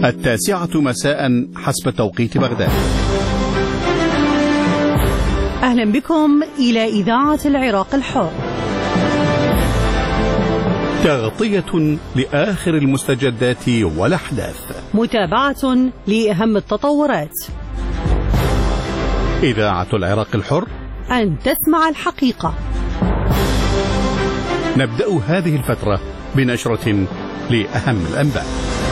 9 مساء حسب توقيت بغداد. أهلا بكم إلى إذاعة العراق الحر، تغطية لآخر المستجدات والأحداث، متابعة لأهم التطورات. إذاعة العراق الحر، أن تسمع الحقيقة. نبدأ هذه الفترة بنشرة لأهم الأنباء.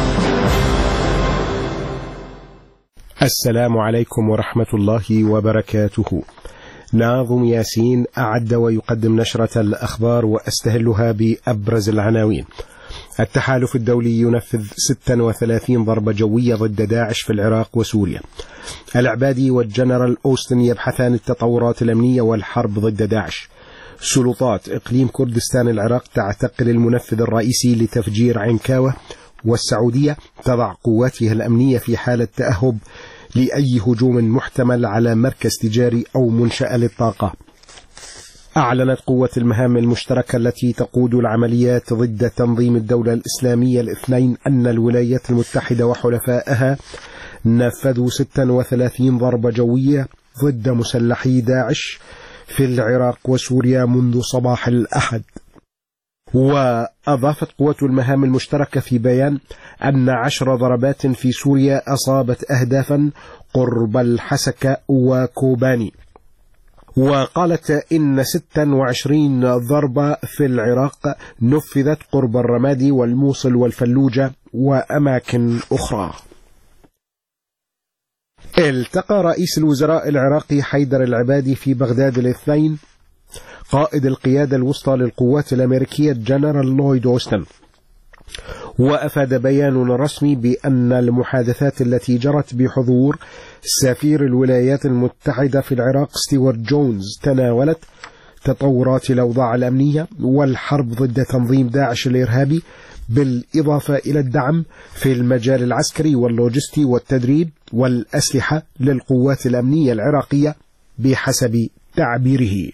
السلام عليكم ورحمة الله وبركاته. ناظم ياسين أعد ويقدم نشرة الأخبار وأستهلها بأبرز العناوين. التحالف الدولي ينفذ 36 ضربة جوية ضد داعش في العراق وسوريا. العبادي والجنرال أوستن يبحثان التطورات الأمنية والحرب ضد داعش. سلطات إقليم كردستان العراق تعتقل المنفذ الرئيسي لتفجير عنكاوة. والسعودية تضع قواتها الأمنية في حالة تأهب لأي هجوم محتمل على مركز تجاري أو منشأة للطاقة. أعلنت قوة المهام المشتركة التي تقود العمليات ضد تنظيم الدولة الإسلامية الاثنين أن الولايات المتحدة وحلفائها نفذوا 36 ضربة جوية ضد مسلحي داعش في العراق وسوريا منذ صباح الأحد. وأضافت قوة المهام المشتركة في بيان أن 10 ضربات في سوريا أصابت أهدافا قرب الحسكة وكوباني. وقالت إن 26 ضربة في العراق نفذت قرب الرمادي والموصل والفلوجة وأماكن أخرى. التقى رئيس الوزراء العراقي حيدر العبادي في بغداد الاثنين قائد القيادة الوسطى للقوات الأمريكية جنرال لويد أوستن. وأفاد بيان رسمي بأن المحادثات التي جرت بحضور سفير الولايات المتحدة في العراق ستيوارت جونز تناولت تطورات الأوضاع الأمنية والحرب ضد تنظيم داعش الإرهابي، بالإضافة إلى الدعم في المجال العسكري واللوجستي والتدريب والأسلحة للقوات الأمنية العراقية بحسب تعبيره.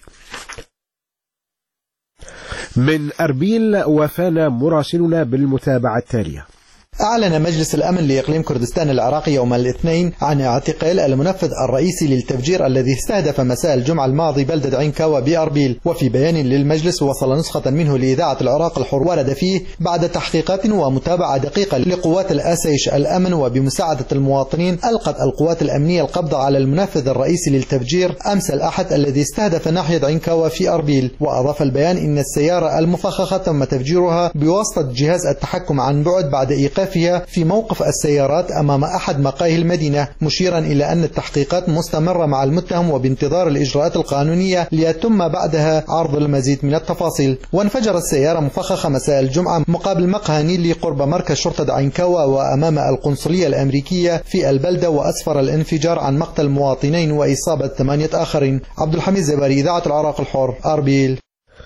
من أربيل وفانا مراسلنا بالمتابعة التالية. أعلن مجلس الأمن لإقليم كردستان العراقي يوم الاثنين عن اعتقال المنفذ الرئيسي للتفجير الذي استهدف مساء الجمعة الماضي بلدة عنكاوة بأربيل. وفي بيان للمجلس وصل نسخة منه لإذاعة العراق الحر ورد فيه: بعد تحقيقات ومتابعة دقيقة لقوات الأسيش الأمن وبمساعدة المواطنين، ألقت القوات الأمنية القبض على المنفذ الرئيسي للتفجير أمس الأحد الذي استهدف ناحية عنكاوة في أربيل. وأضاف البيان إن السيارة المفخخة تم تفجيرها بواسطة جهاز التحكم عن بعد بعد إيقاف في موقف السيارات أمام أحد مقاهي المدينة، مشيرا إلى أن التحقيقات مستمرة مع المتهم وبانتظار الإجراءات القانونية ليتم بعدها عرض المزيد من التفاصيل. وانفجرت السيارة مفخخة مساء الجمعة مقابل مقهى نيلي قرب مركز شرطة عنكاوة وأمام القنصلية الأمريكية في البلدة، وأسفر الانفجار عن مقتل مواطنين وإصابة 8 آخرين. عبد الحميد زباري، إذاعة العراق الحر، أربيل.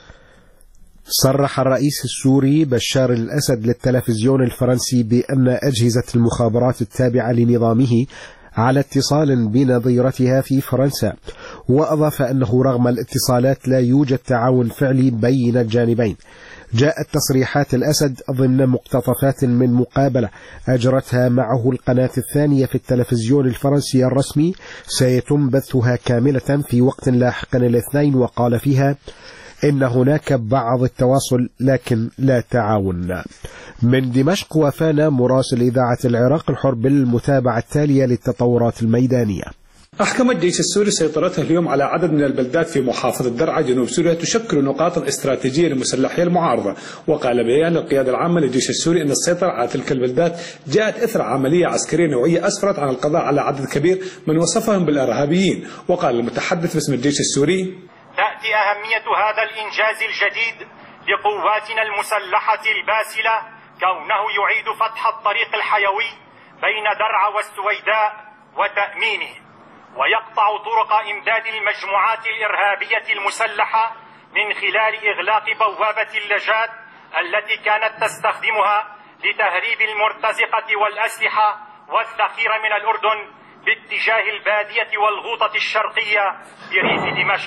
صرح الرئيس السوري بشار الأسد للتلفزيون الفرنسي بأن أجهزة المخابرات التابعة لنظامه على اتصال بنظيرتها في فرنسا. وأضاف أنه رغم الاتصالات لا يوجد تعاون فعلي بين الجانبين. جاءت تصريحات الأسد ضمن مقتطفات من مقابلة أجرتها معه القناة الثانية في التلفزيون الفرنسي الرسمي سيتم بثها كاملة في وقت لاحق الاثنين، وقال فيها إن هناك بعض التواصل لكن لا تعاون. من دمشق وفانا مراسل إذاعة العراق الحر بالمتابعة التالية للتطورات الميدانية. أحكم الجيش السوري سيطرته اليوم على عدد من البلدات في محافظة درعا جنوب سوريا تشكل نقاطا استراتيجية لمسلحي المعارضة. وقال بيان للقيادة العامة للجيش السوري أن السيطرة على تلك البلدات جاءت إثر عملية عسكرية نوعية أسفرت عن القضاء على عدد كبير من وصفهم بالإرهابيين. وقال المتحدث باسم الجيش السوري: تأتي أهمية هذا الإنجاز الجديد لقواتنا المسلحة الباسلة كونه يعيد فتح الطريق الحيوي بين درعا والسويداء وتأمينه، ويقطع طرق إمداد المجموعات الإرهابية المسلحة من خلال إغلاق بوابة اللجات التي كانت تستخدمها لتهريب المرتزقة والأسلحة والذخيرة من الأردن باتجاه البادية والغوطة الشرقية بريف دمشق.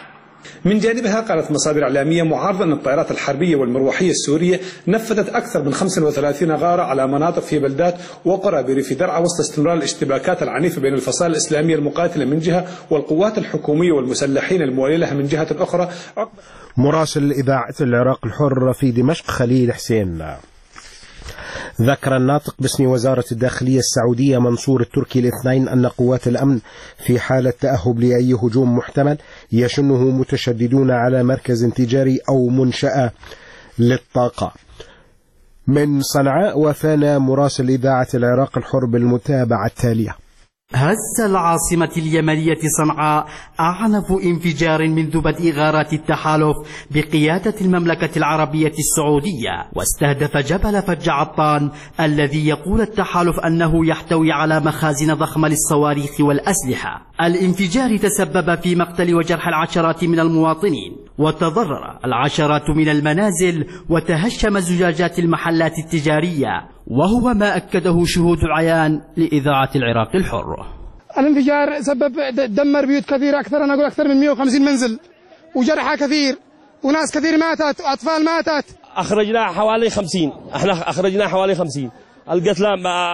من جانبها قالت مصادر إعلامية معارضة أن الطائرات الحربية والمروحية السورية نفذت أكثر من 35 غارة على مناطق في بلدات وقرى بريف درعا وسط استمرار الاشتباكات العنيفة بين الفصائل الإسلامية المقاتلة من جهة والقوات الحكومية والمسلحين الموالين لها من جهة أخرى. مراسل إذاعة العراق الحر في دمشق خليل حسين. ذكر الناطق باسم وزارة الداخلية السعودية منصور التركي الاثنين أن قوات الأمن في حالة تأهب لأي هجوم محتمل يشنه متشددون على مركز تجاري أو منشأة للطاقة. من صنعاء وفانا مراسل إذاعة العراق الحر بالمتابعة التالية. هز العاصمة اليمنية صنعاء أعنف انفجار منذ بدء غارات التحالف بقيادة المملكة العربية السعودية، واستهدف جبل فج عطان الذي يقول التحالف أنه يحتوي على مخازن ضخمة للصواريخ والأسلحة. الانفجار تسبب في مقتل وجرح العشرات من المواطنين، وتضرر العشرات من المنازل، وتهشم زجاجات المحلات التجارية، وهو ما أكده شهود عيان لإذاعة العراق الحر. الانفجار سبب دمر بيوت كثيرة، أنا أقول أكثر من 150 منزل، وجرحى كثير، وناس كثير ماتت، وأطفال ماتت. أخرجنا حوالي 50، احنا أخرجنا حوالي 50. القتلى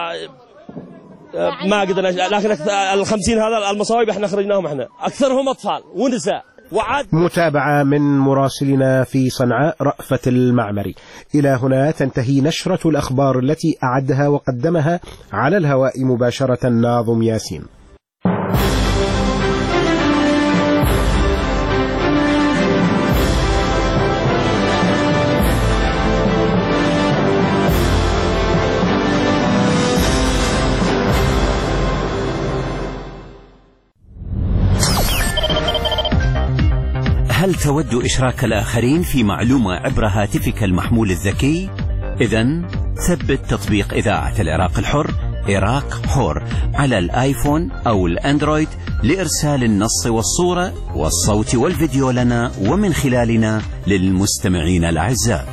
ما قدرنا، لكن ال 50 هذا المصايب احنا أخرجناهم، احنا أكثرهم أطفال ونساء. متابعة من مراسلنا في صنعاء رأفت المعمري. إلى هنا تنتهي نشرة الأخبار التي أعدها وقدمها على الهواء مباشرة ناظم ياسين. هل تود إشراك الآخرين في معلومة عبر هاتفك المحمول الذكي؟ إذن ثبت تطبيق إذاعة العراق الحر عراق حر على الآيفون أو الأندرويد لإرسال النص والصورة والصوت والفيديو لنا ومن خلالنا للمستمعين الأعزاء.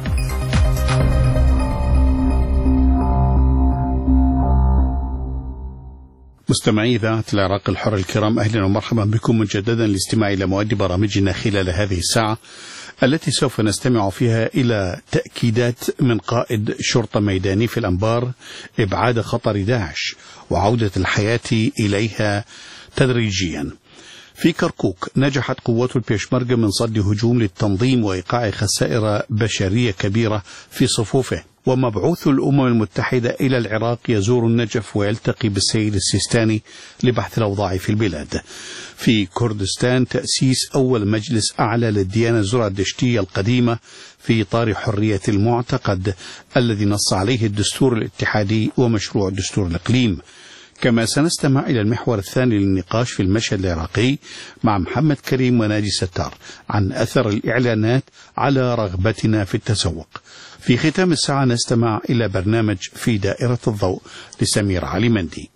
مستمعي إذاعة العراق الحر الكرام، أهلا ومرحبا بكم مجددا لاستماع إلى مواد برامجنا خلال هذه الساعة التي سوف نستمع فيها إلى تأكيدات من قائد شرطة ميداني في الأنبار إبعاد خطر داعش وعودة الحياة إليها تدريجيا. في كركوك نجحت قوات البيشمركة من صد هجوم للتنظيم وإيقاع خسائر بشرية كبيرة في صفوفه. ومبعوث الأمم المتحدة إلى العراق يزور النجف ويلتقي بالسيد السيستاني لبحث الأوضاع في البلاد. في كردستان تأسيس أول مجلس أعلى للديانة الزرادشتية القديمة في إطار حرية المعتقد الذي نص عليه الدستور الاتحادي ومشروع دستور الإقليم. كما سنستمع إلى المحور الثاني للنقاش في المشهد العراقي مع محمد كريم وناجي ستار عن أثر الإعلانات على رغبتنا في التسوق. في ختام الساعة نستمع إلى برنامج في دائرة الضوء لسمير علي مندي.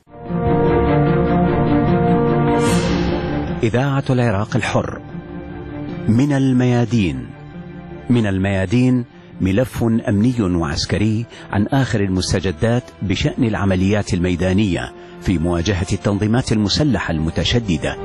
إذاعة العراق الحر. من الميادين. من الميادين ملف أمني وعسكري عن آخر المستجدات بشأن العمليات الميدانية في مواجهة التنظيمات المسلحة المتشددة.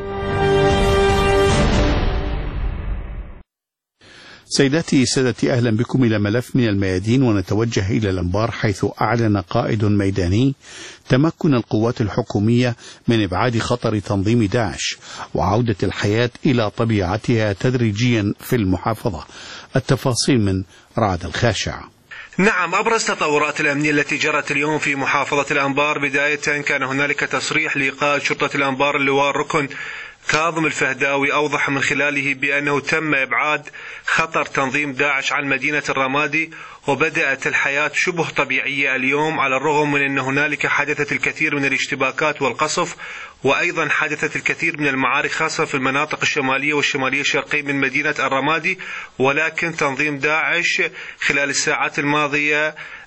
سيداتي سادتي، أهلا بكم إلى ملف من الميادين، ونتوجه إلى الأنبار حيث أعلن قائد ميداني تمكن القوات الحكومية من إبعاد خطر تنظيم داعش وعودة الحياة إلى طبيعتها تدريجيا في المحافظة. التفاصيل من رعد الخاشع. نعم، أبرز تطورات الأمنية التي جرت اليوم في محافظة الأنبار بداية كان هنالك تصريح لقائد شرطة الأنبار اللواء الركن كاظم الفهداوي أوضح من خلاله بأنه تم إبعاد خطر تنظيم داعش عن مدينة الرمادي، وبدأت الحياة شبه طبيعية اليوم، على الرغم من أن هنالك حدثت الكثير من الاشتباكات والقصف، وأيضا حدثت الكثير من المعارك خاصة في المناطق الشمالية والشمالية الشرقية من مدينة الرمادي. ولكن تنظيم داعش خلال الساعات الماضية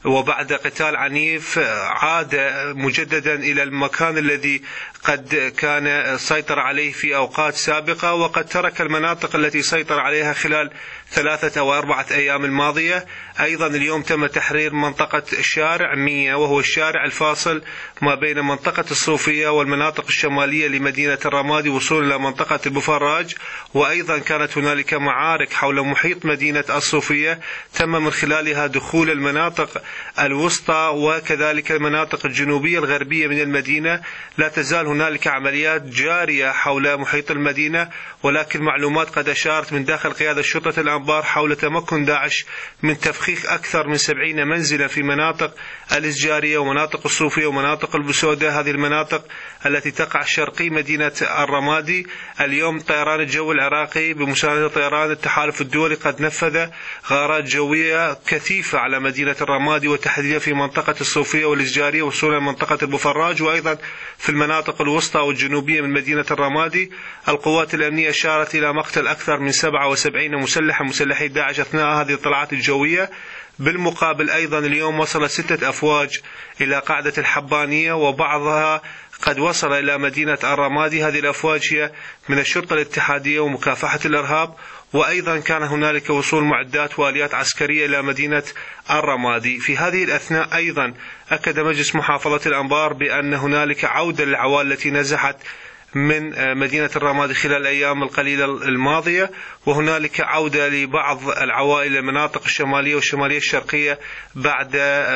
وبعد قتال عنيف عاد مجددا إلى المكان الذي قد كان سيطر عليه في أوقات سابقة، وقد ترك المناطق التي سيطر عليها خلال 3 أو 4 أيام الماضية. أيضا اليوم تم تحرير منطقة شارع 100، وهو الشارع الفاصل ما بين منطقة الصوفية والمناطق الشمالية لمدينة الرمادي وصولا إلى منطقة البوفراج. وأيضا كانت هنالك معارك حول محيط مدينة الصوفية تم من خلالها دخول المناطق الوسطى وكذلك المناطق الجنوبية الغربية من المدينة. لا تزال هنالك عمليات جارية حول محيط المدينة، ولكن معلومات قد أشارت من داخل قيادة شرطة الأنبار حول تمكن داعش من تفخيخ أكثر من 70 منزلا في مناطق الإسجارية ومناطق الصوفية ومناطق البسودة، هذه المناطق التي تقع شرقي مدينة الرمادي. اليوم طيران الجو العراقي بمساندة طيران التحالف الدولي قد نفذ غارات جوية كثيفة على مدينة الرمادي وتحديدا في منطقة الصوفية والإسجارية وصولا إلى منطقة البوفراج، وأيضا في المناطق الوسطى والجنوبية من مدينة الرمادي. القوات الأمنية أشارت إلى مقتل أكثر من 77 مسلحي داعش أثناء هذه الطلعات الجوية. بالمقابل أيضا اليوم وصل 6 أفواج إلى قاعدة الحبانية، وبعضها قد وصل إلى مدينة الرمادي. هذه الأفواج هي من الشرطة الاتحادية ومكافحة الإرهاب. وأيضا كان هنالك وصول معدات وآليات عسكرية إلى مدينة الرمادي. في هذه الأثناء أيضا أكد مجلس محافظة الأنبار بأن هنالك عودة للعوائل التي نزحت من مدينة الرمادي خلال الأيام القليلة الماضية، وهنالك عودة لبعض العوائل المناطق الشمالية والشمالية الشرقية بعد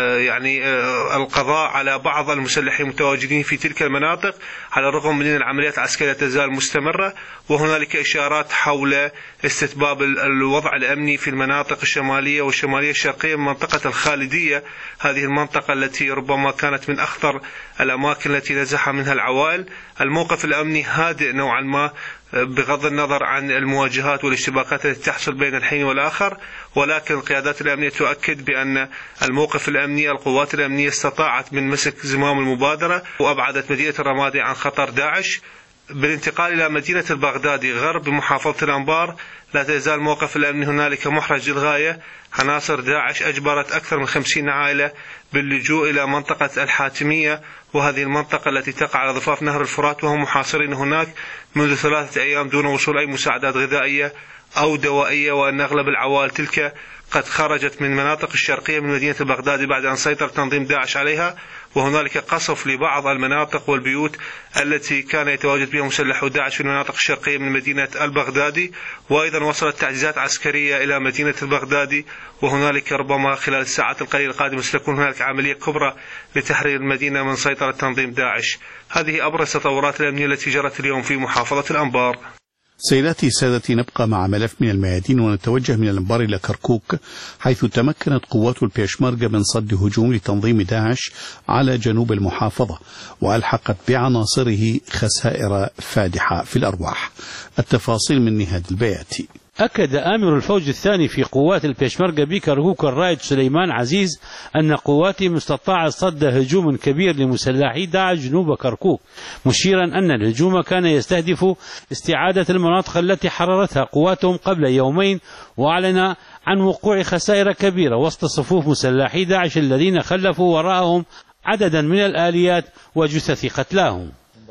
القضاء على بعض المسلحين المتواجدين في تلك المناطق، على الرغم من أن العمليات العسكرية تزال مستمرة. وهنالك إشارات حول استتباب الوضع الأمني في المناطق الشمالية والشمالية الشرقية من منطقة الخالدية، هذه المنطقة التي ربما كانت من أخطر الأماكن التي نزح منها العوائل. الموقف الأمني هادئ نوعا ما بغض النظر عن المواجهات والاشتباكات التي تحصل بين الحين والآخر، ولكن القيادات الأمنية تؤكد بأن الموقف الأمني القوات الأمنية استطاعت من مسك زمام المبادرة وأبعدت مدينة الرمادي عن خطر داعش. بالانتقال إلى مدينة البغدادي غرب محافظة الأنبار لا تزال موقف الأمن هنالك محرج للغاية. عناصر داعش أجبرت أكثر من 50 عائلة باللجوء إلى منطقة الحاتمية، وهذه المنطقة التي تقع على ضفاف نهر الفرات، وهم محاصرين هناك منذ 3 أيام دون وصول أي مساعدات غذائية أو دوائية، وأن أغلب العوائل تلك قد خرجت من مناطق الشرقية من مدينة البغدادي بعد أن سيطر تنظيم داعش عليها. وهنالك قصف لبعض المناطق والبيوت التي كان يتواجد بها مسلحو داعش في المناطق الشرقية من مدينة البغدادي. وأيضا وصلت تعزيزات عسكرية إلى مدينة البغدادي، وهنالك ربما خلال الساعات القليلة القادمة ستكون هنالك عملية كبرى لتحرير المدينة من سيطرة تنظيم داعش. هذه أبرز التطورات الأمنية التي جرت اليوم في محافظة الأنبار. سيداتي سادتي، نبقى مع ملف من الميادين ونتوجه من الأنبار إلى كركوك، حيث تمكنت قوات البيشمركة من صد هجوم لتنظيم داعش على جنوب المحافظة، وألحقت بعناصره خسائر فادحة في الأرواح. التفاصيل من نهاد البياتي. أكد آمر الفوج الثاني في قوات البيشمركة بكركوك الرائد سليمان عزيز أن قواتهم استطاعت صد هجوم كبير لمسلحي داعش جنوب كركوك، مشيرا أن الهجوم كان يستهدف استعادة المناطق التي حررتها قواتهم قبل يومين، وأعلن عن وقوع خسائر كبيرة وسط صفوف مسلحي داعش الذين خلفوا وراءهم عددا من الآليات وجثث قتلاهم.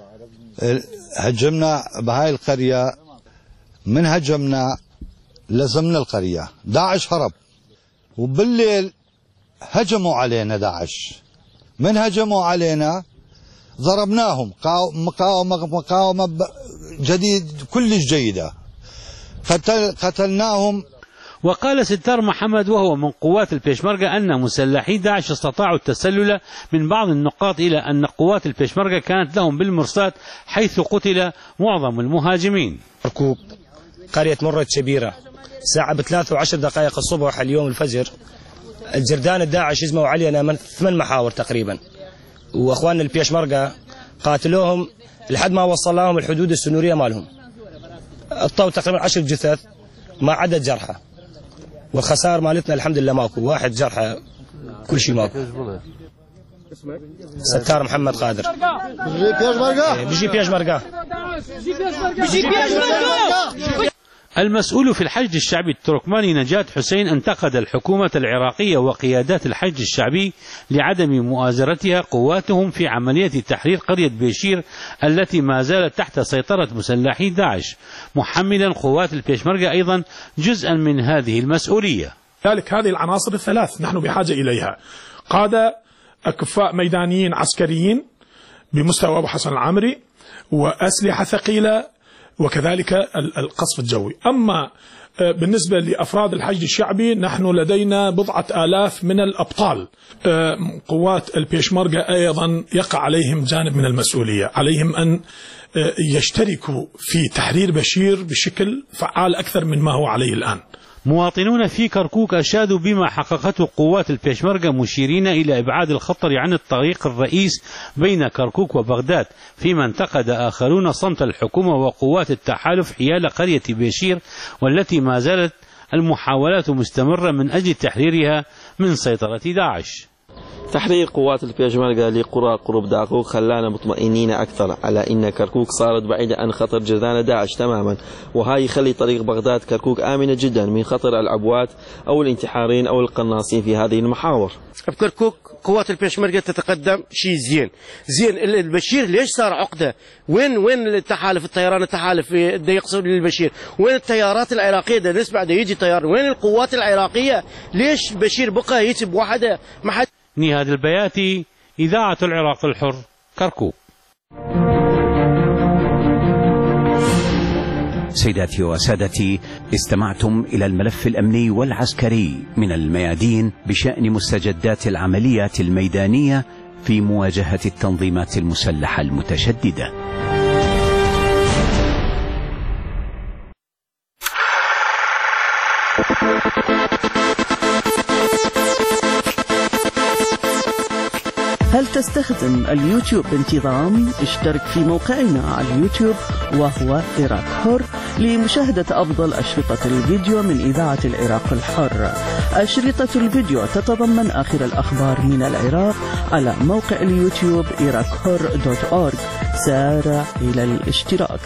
هجمنا بهاي القرية، من هجمنا لزمنا القرية، داعش هرب، وبالليل هجموا علينا داعش. من هجموا علينا ضربناهم مقاومة جديد كلش جيدة، قتلناهم. وقال ستار محمد وهو من قوات البيشمركة أن مسلحي داعش استطاعوا التسلل من بعض النقاط، إلى أن قوات البيشمركة كانت لهم بالمرصاد، حيث قتل معظم المهاجمين. كركوك قرية مرة شبيرة، الساعة 3:10 الصبح اليوم الفجر، الجردان الداعش هجموا علينا من 8 محاور تقريبا، وأخواننا البيشمركة قاتلوهم لحد ما وصلناهم الحدود السنورية مالهم. الطو تقريبا 10 جثث مع عدد جرحى، والخسائر مالتنا الحمد لله ماكو، 1 جرحى، كل شيء ماكو. ستار محمد قادر بيجي بيشمركة. المسؤول في الحشد الشعبي التركماني نجاة حسين انتقد الحكومة العراقية وقيادات الحشد الشعبي لعدم مؤازرتها قواتهم في عملية تحرير قرية بيشير التي ما زالت تحت سيطرة مسلحي داعش، محملا قوات البيشمركة أيضا جزءا من هذه المسؤولية. ذلك هذه العناصر الثلاث نحن بحاجة إليها: قادة أكفاء ميدانيين عسكريين بمستوى أبو حسن العامري، وأسلحة ثقيلة، وكذلك القصف الجوي. أما بالنسبة لأفراد الحشد الشعبي نحن لدينا 10,000 من الأبطال. قوات البيشمركة أيضا يقع عليهم جانب من المسؤولية، عليهم أن يشتركوا في تحرير بشير بشكل فعال أكثر من ما هو عليه الآن. مواطنون في كركوك أشادوا بما حققته قوات البيشمركة، مشيرين إلى إبعاد الخطر عن الطريق الرئيس بين كركوك وبغداد، فيما انتقد آخرون صمت الحكومة وقوات التحالف حيال قرية بيشير، والتي ما زالت المحاولات مستمرة من أجل تحريرها من سيطرة داعش. تحرير قوات البيشمركة لقرى قرب داقوق خلانا مطمئنين أكثر على أن كركوك صارت بعيدة عن خطر جرذان داعش تماما، وهاي يخلي طريق بغداد كركوك آمنة جدا من خطر العبوات أو الانتحارين أو القناصين في هذه المحاور. بكركوك قوات البيشمركة تتقدم شيء زين. البشير ليش صار عقدة؟ وين التحالف، الطيران التحالف ده يقصد للبشير؟ وين التيارات العراقية ده نسمع ده يجي طيار؟ وين القوات العراقية؟ ليش بشير بقى يتب وحده؟ ما حد. نهاد البياتي، إذاعة العراق الحر، كركوك. سيداتي وسادتي، استمعتم إلى الملف الأمني والعسكري من الميادين بشأن مستجدات العمليات الميدانية في مواجهة التنظيمات المسلحة المتشددة. هل تستخدم اليوتيوب بانتظام؟ اشترك في موقعنا على اليوتيوب وهو عراق حر لمشاهدة أفضل أشرطة الفيديو من إذاعة العراق الحر. أشرطة الفيديو تتضمن آخر الأخبار من العراق على موقع اليوتيوب iraqhur.org. سارع إلى الاشتراك.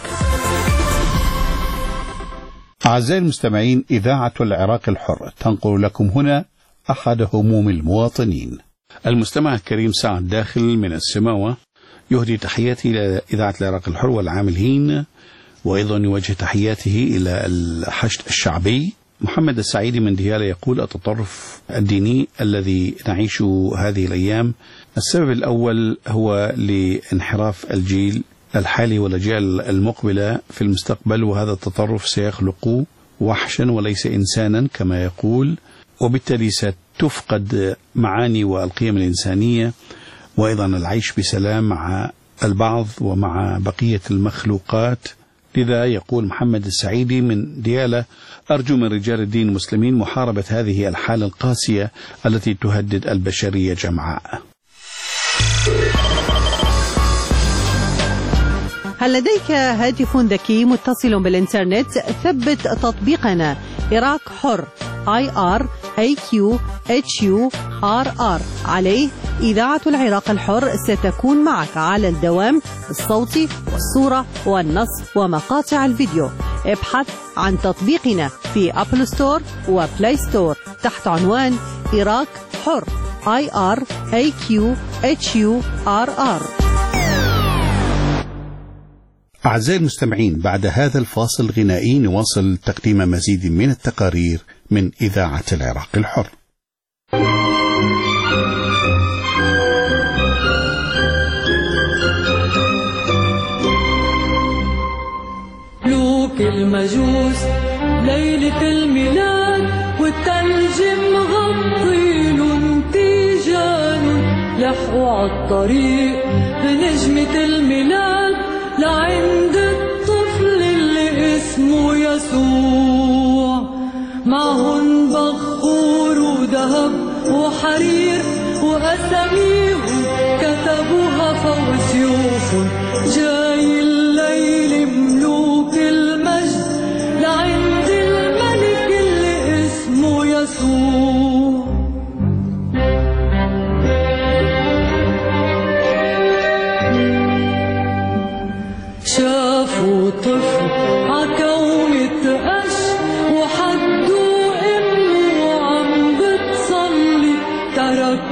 أعزائي المستمعين، إذاعة العراق الحر تنقل لكم هنا أحد هموم المواطنين. المستمع الكريم سعد داخل من السماوة يهدي تحياتي إلى إذاعة العراق الحر والعاملين، وأيضا يوجه تحياته إلى الحشد الشعبي. محمد السعيدي من ديالى يقول: التطرف الديني الذي نعيشه هذه الأيام السبب الأول هو لانحراف الجيل الحالي والأجيال المقبلة في المستقبل، وهذا التطرف سيخلق وحشا وليس إنسانا كما يقول، وبالتالي ستفقد معاني والقيم الإنسانية، وأيضا العيش بسلام مع البعض ومع بقية المخلوقات. لذا يقول محمد السعيدي من ديالى: أرجو من رجال الدين المسلمين محاربة هذه الحالة القاسية التي تهدد البشرية جمعاء. هل لديك هاتف ذكي متصل بالإنترنت؟ ثبت تطبيقنا عراق حر IRAQHURR. عليه إذاعة العراق الحر ستكون معك على الدوام الصوتي والصورة والنص ومقاطع الفيديو. ابحث عن تطبيقنا في أبل ستور وبلاي ستور تحت عنوان عراق حر IRAQHURR. أعزائي المستمعين، بعد هذا الفاصل الغنائي نواصل تقديم مزيد من التقارير من إذاعة العراق الحر. ملوك المجوس ليلة الميلاد والتلج مغطي لون تيجان، لحقوا عالطريق بنجمة الميلاد لعند الطفل اللي اسمه يسوع. معهن بخور وذهب وحرير وأساميهم كتبوها فوق سيوفهم. جاي الليل ملوك المجد لعند الملك اللي اسمه يسوع. شافوا طفل عكومة قش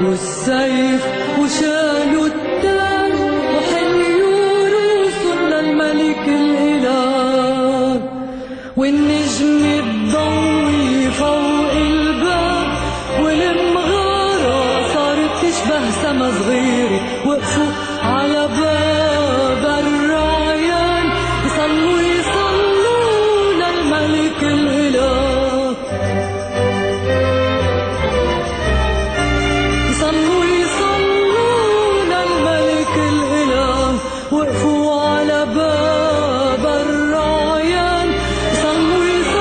حملوا السيف وشالوا التاج وحلوا رؤوسنا الملك الإله، والنجم الضوي فوق الباب والمغارة صارت تشبه سما صغيرة، وقفوا على باب الرعيان يصلوا للملك الإله، يصلوا للملك الإله، وقفوا على باب الرعيان يصلوا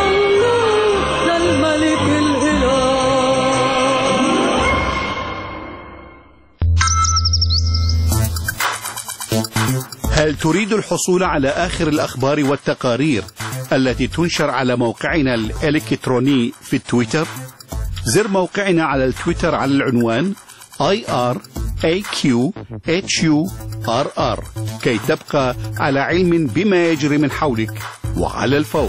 للملك الإله. هل تريد الحصول على آخر الأخبار والتقارير التي تنشر على موقعنا الإلكتروني في تويتر؟ زر موقعنا على التويتر على العنوان IRAQHURR كي تبقى على علم بما يجري من حولك وعلى الفور.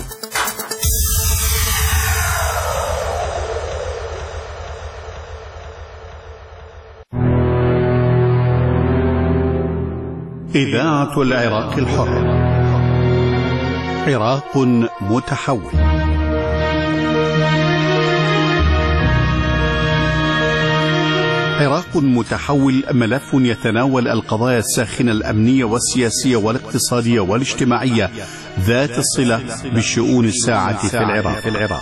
إذاعة العراق الحر، عراق متحول. عراق متحول ملف يتناول القضايا الساخنة الأمنية والسياسية والاقتصادية والاجتماعية ذات الصلة بالشؤون الساعة في العراق.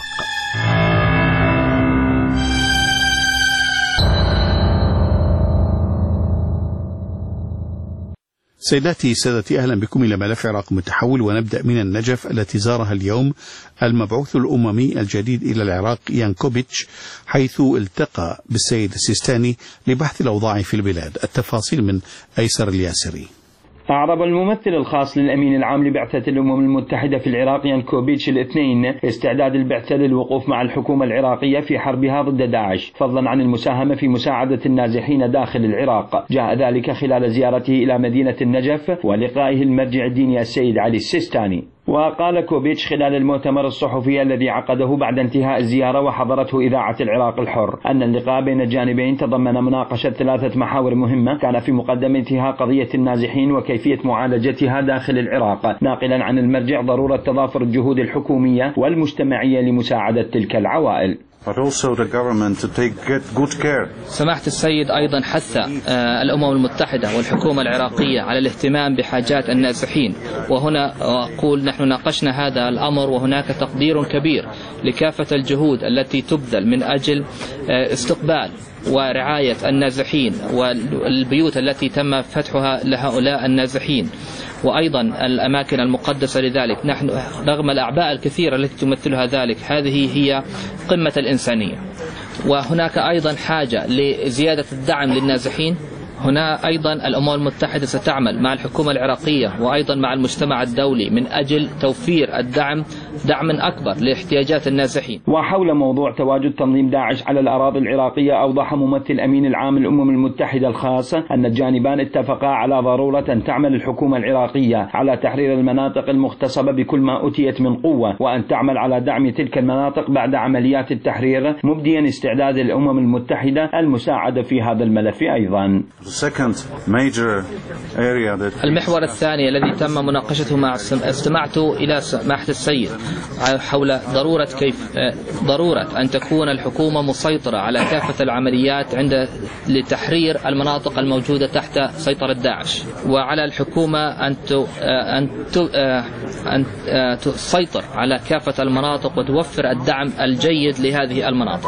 سيداتي سادتي، أهلا بكم إلى ملف عراق متحول، ونبدأ من النجف التي زارها اليوم المبعوث الأممي الجديد إلى العراق يانكوبيتش، حيث التقى بالسيد السيستاني لبحث الأوضاع في البلاد. التفاصيل من أيسر الياسري. أعرب الممثل الخاص للأمين العام لبعثة الأمم المتحدة في العراق يانكوبيتش الاثنين استعداد البعثة للوقوف مع الحكومة العراقية في حربها ضد داعش، فضلا عن المساهمة في مساعدة النازحين داخل العراق. جاء ذلك خلال زيارته إلى مدينة النجف ولقائه المرجع الديني السيد علي السيستاني. وقال كوبيتش خلال المؤتمر الصحفي الذي عقده بعد انتهاء الزيارة وحضرته إذاعة العراق الحر أن اللقاء بين الجانبين تضمن مناقشة 3 محاور مهمة كان في مقدمتها قضية النازحين وكيفية معالجتها داخل العراق، ناقلا عن المرجع ضرورة تضافر الجهود الحكومية والمجتمعية لمساعدة تلك العوائل. سماحة السيد أيضا حث الأمم المتحدة والحكومة العراقية على الاهتمام بحاجات النازحين، وهنا أقول نحن ناقشنا هذا الأمر وهناك تقدير كبير لكافة الجهود التي تبذل من أجل استقبال ورعاية النازحين والبيوت التي تم فتحها لهؤلاء النازحين وأيضا الأماكن المقدسة لذلك. نحن رغم الأعباء الكثيرة التي تمثلها ذلك هذه هي قمة الإنسانية، وهناك أيضا حاجة لزيادة الدعم للنازحين. هنا أيضا الأمم المتحدة ستعمل مع الحكومة العراقية وأيضا مع المجتمع الدولي من أجل توفير الدعم أكبر لاحتياجات النازحين. وحول موضوع تواجد تنظيم داعش على الأراضي العراقية أوضح ممثل الأمين العام للأمم المتحدة الخاص أن الجانبان اتفقا على ضرورة تعمل الحكومة العراقية على تحرير المناطق المغتصبة بكل ما أتيت من قوة، وأن تعمل على دعم تلك المناطق بعد عمليات التحرير، مبديا استعداد الأمم المتحدة المساعدة في هذا الملف أيضا. المحور الثاني الذي تم مناقشته استمعت إلى سماحة السيد حول ضرورة أن تكون الحكومة مسيطرة على كافة العمليات لتحرير المناطق الموجودة تحت سيطرة داعش، وعلى الحكومة أن تسيطر على كافة المناطق وتوفر الدعم الجيد لهذه المناطق.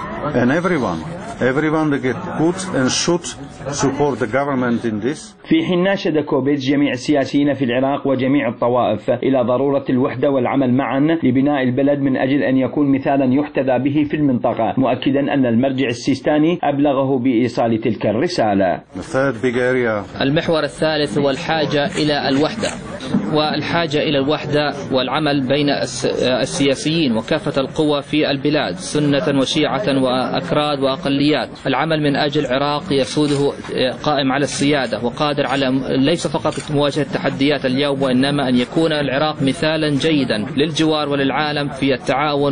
في حين ناشد كوبيتش جميع السياسيين في العراق وجميع الطوائف إلى ضرورة الوحدة والعمل معا لبناء البلد من أجل أن يكون مثالا يحتذى به في المنطقة، مؤكدا أن المرجع السيستاني أبلغه بإيصال تلك الرسالة. المحور الثالث هو الحاجة إلى الوحدة، والحاجة إلى الوحدة والعمل بين السياسيين وكافة القوى في البلاد سنة وشيعة وأكراد وأقليات. العمل من أجل عراق يسوده قائم على السيادة وقادر على ليس فقط مواجهة تحديات اليوم وإنما أن يكون العراق مثالا جيدا للجوار وللعالم في التعاون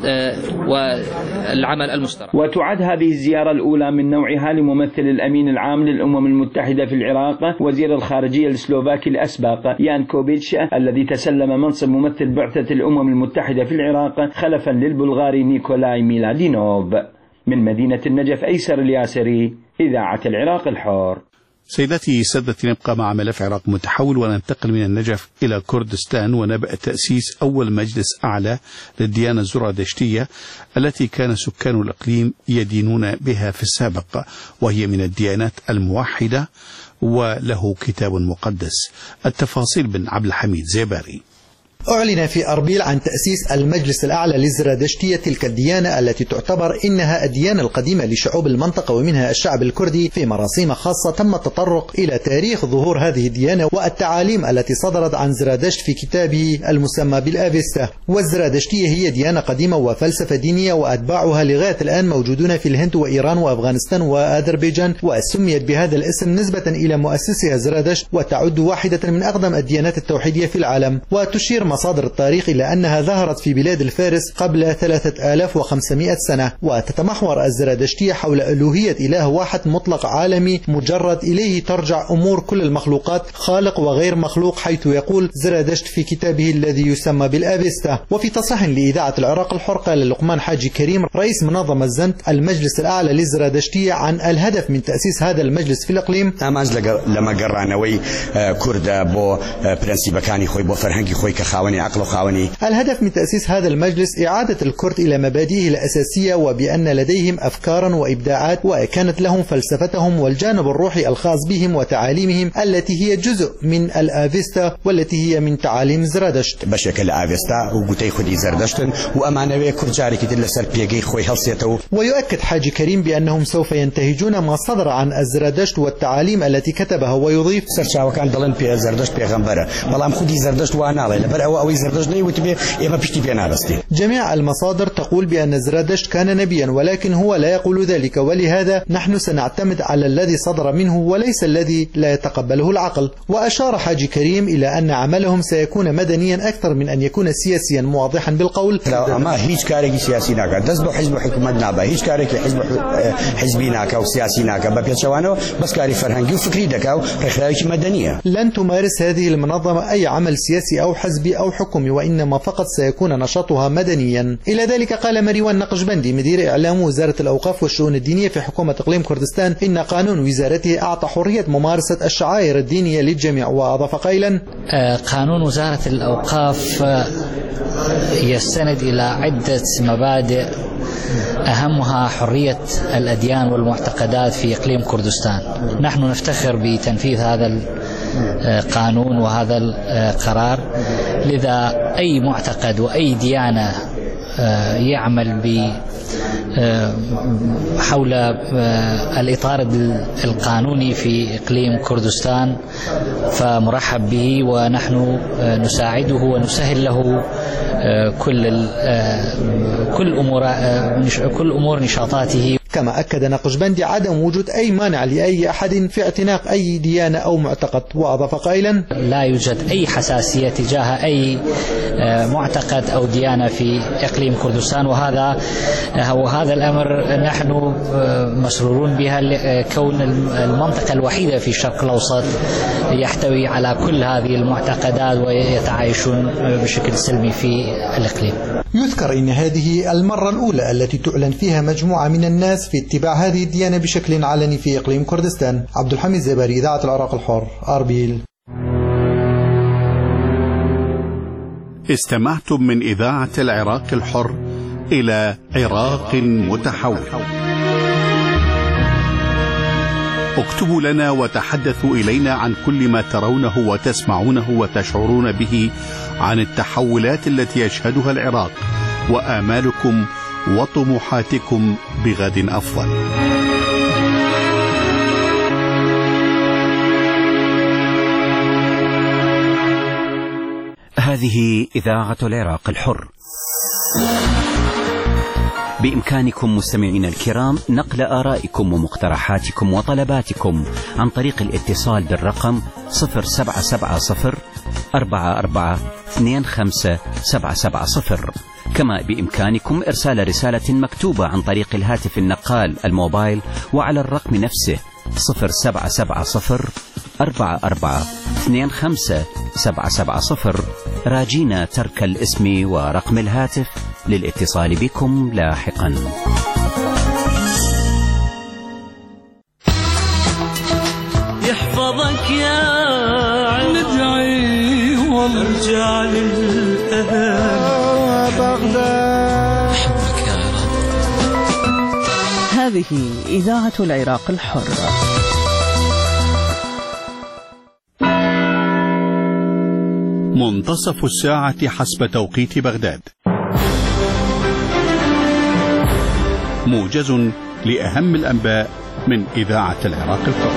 والعمل المشترك. وتعد هذه الزيارة الأولى من نوعها لممثل الأمين العام للأمم المتحدة في العراق وزير الخارجية السلوفاكي الأسبق يان كوبيتش الذي تسلم منصب ممثل بعثة الأمم المتحدة في العراق خلفا للبلغاري نيكولاي ميلادينوف. من مدينة النجف أيسر الياسري، إذاعة العراق الحر. سيداتي سادتي، نبقى مع ملف عراق متحول وننتقل من النجف إلى كردستان ونبدأ تأسيس أول مجلس أعلى للديانة الزرادشتية التي كان سكان الإقليم يدينون بها في السابق، وهي من الديانات الموحدة وله كتاب مقدس. التفاصيل بن عبد الحميد زيباري. أعلن في أربيل عن تأسيس المجلس الأعلى للزرادشتية، تلك الديانة التي تعتبر إنها الديانة القديمة لشعوب المنطقة ومنها الشعب الكردي. في مراسيم خاصة تم التطرق إلى تاريخ ظهور هذه الديانة والتعاليم التي صدرت عن زرادشت في كتابه المسمى بالآفيستا. والزرادشتية هي ديانة قديمة وفلسفة دينية، وأتباعها لغاية الآن موجودون في الهند وإيران وأفغانستان وأذربيجان، وسميت بهذا الاسم نسبة إلى مؤسسها زرادشت، وتعد واحدة من أقدم الديانات التوحيدية في العالم. وتشير مصادر التاريخ إلى أنها ظهرت في بلاد الفارس قبل 3500 سنة. وتتمحور الزرادشتية حول ألوهية إله واحد مطلق عالمي مجرد، إليه ترجع أمور كل المخلوقات، خالق وغير مخلوق، حيث يقول زرادشت في كتابه الذي يسمى بالآفيستا. وفي تصريح لإذاعة العراق الحر قال لقمان حاجي كريم رئيس منظمة زنت المجلس الأعلى للزرادشتية عن الهدف من تأسيس هذا المجلس في الإقليم. لما قرانوي كرد بو برنسي بكاني خوي بو فرهنجي خوي كخاوني عقل وخاوني. الهدف من تأسيس هذا المجلس إعادة الكرد إلى مبادئه الأساسية، وبأن لديهم أفكارا وإبداعات، وكانت لهم فلسفتهم والجانب الروحي الخاص بهم وتعاليمهم التي هي جزء من الآفيستا والتي هي من تعاليم زرادشت. بشكل آفيستا وقتي خدي زردشتن وأمانوي كرجاري كتير لسر بيجي خوي هلسيته. ويؤكد حاجي كريم بأنهم سوف ينتهجون ما صدر عن الزرادشت والتعاليم التي كتبها، ويضيف سرشا وكان دلن بي زردشت بيغمبره بلام خدي زردشت وأنا لا أو زردشت وتبي إما بيشتي بينا بستي. جميع المصادر تقول بأن زرادشت كان نبيا، ولكن هو لا يقول ذلك، ولهذا نحن سنعتمد على الذي صدر منه وليس الذي لا يتقبله العقل. وأشار حاجي كريم إلى أن عملهم سيكون مدنيا أكثر من أن يكون سياسيا، موضحا بالقول ما هيج كارك سياسي ناكا دزبو حزب حكومة نابا هيج كارك حزبي ناكا وسياسي ناكا ببيتشوانو بس كاري فرهنجي وفكري دكاو رخلاوش مدنية. لن تمارس هذه المنظمة أي عمل سياسي أو حزبي أو حكومي، وإنما فقط سيكون نشاطها مدنيا. إلى ذلك قال مروان نقشبندي مدير إعلام وزارة الأوقاف والشؤون الدينية في حكومة إقليم كردستان إن قانون وزارته أعطى حرية ممارسة الشعائر الدينية للجميع. وأضاف قائلا قانون وزارة الأوقاف يستند إلى عدة مبادئ أهمها حرية الأديان والمعتقدات في إقليم كردستان. نحن نفتخر بتنفيذ هذا القانون وهذا القرار، لذا أي معتقد وأي ديانة يعمل حول الإطار القانوني في إقليم كردستان فمرحب به، ونحن نساعده ونسهل له كل أمور نشاطاته. كما أكد نقشبندي عدم وجود أي مانع لأي أحد في اعتناق أي ديانة أو معتقد. وأضاف قائلا لا يوجد أي حساسية تجاه أي معتقد أو ديانة في إقليم كردستان، وهذا الأمر نحن مسرورون بها لكون المنطقة الوحيدة في الشرق الأوسط يحتوي على كل هذه المعتقدات ويتعايشون بشكل سلمي في الإقليم. يذكر إن هذه المرة الأولى التي تعلن فيها مجموعة من الناس في اتباع هذه الديانة بشكل علني في إقليم كردستان. عبد الحميد زيباري، إذاعة العراق الحر، أربيل. استمعتم من إذاعة العراق الحر إلى عراق متحول. اكتبوا لنا وتحدثوا إلينا عن كل ما ترونه وتسمعونه وتشعرون به عن التحولات التي يشهدها العراق وآمالكم وطموحاتكم بغد أفضل. هذه إذاعة العراق الحر. بإمكانكم مستمعين الكرام نقل آرائكم ومقترحاتكم وطلباتكم عن طريق الاتصال بالرقم 0770 4425 كما بإمكانكم إرسال رسالة مكتوبة عن طريق الهاتف النقال الموبايل وعلى الرقم نفسه 0770 4425 راجينا ترك الاسم ورقم الهاتف للاتصال بكم لاحقا. يحفظك يا عين ندعي وارجع للأهل بغداد. أحبك يا عراق. هذه إذاعة العراق الحر. منتصف الساعة حسب توقيت بغداد. موجز لأهم الأنباء من إذاعة العراق الحر.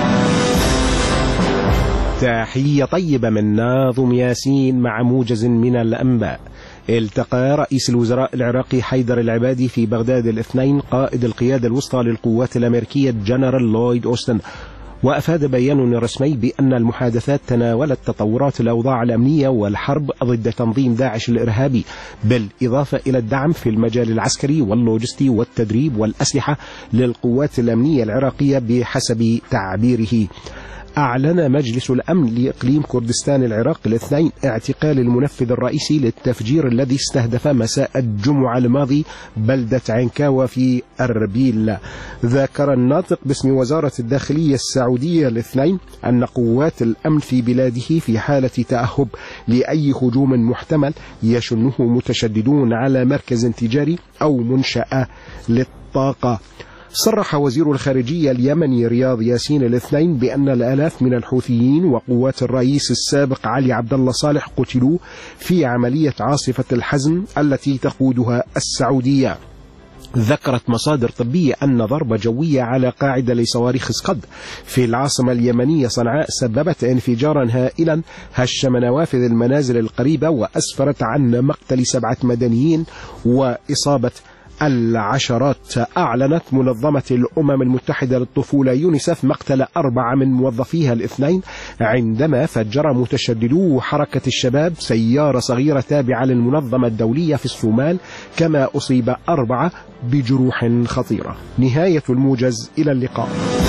تحية طيبة من ناظم ياسين مع موجز من الأنباء. التقى رئيس الوزراء العراقي حيدر العبادي في بغداد الاثنين قائد القيادة الوسطى للقوات الأمريكية جنرال لويد أوستن، وأفاد بيان رسمي بأن المحادثات تناولت تطورات الأوضاع الأمنية والحرب ضد تنظيم داعش الإرهابي، بالإضافة إلى الدعم في المجال العسكري واللوجستي والتدريب والأسلحة للقوات الأمنية العراقية بحسب تعبيره. أعلن مجلس الأمن لإقليم كردستان العراق الاثنين اعتقال المنفذ الرئيسي للتفجير الذي استهدف مساء الجمعة الماضي بلدة عنكاوة في أربيل. ذكر الناطق باسم وزارة الداخلية السعودية الاثنين أن قوات الأمن في بلاده في حالة تأهب لأي هجوم محتمل يشنه متشددون على مركز تجاري أو منشأة للطاقة. صرح وزير الخارجية اليمني رياض ياسين الاثنين بأن الآلاف من الحوثيين وقوات الرئيس السابق علي عبد الله صالح قتلوا في عملية عاصفة الحزم التي تقودها السعودية. ذكرت مصادر طبية أن ضربة جوية على قاعدة لصواريخ سقد في العاصمة اليمنية صنعاء سببت انفجارا هائلا هشم نوافذ المنازل القريبة وأسفرت عن مقتل 7 مدنيين وإصابة العشرات. أعلنت منظمة الأمم المتحدة للطفولة يونيسف مقتل 4 من موظفيها الاثنين عندما فجر متشددو حركة الشباب سيارة صغيرة تابعة للمنظمة الدولية في الصومال، كما أصيب 4 بجروح خطيرة. نهاية الموجز، إلى اللقاء.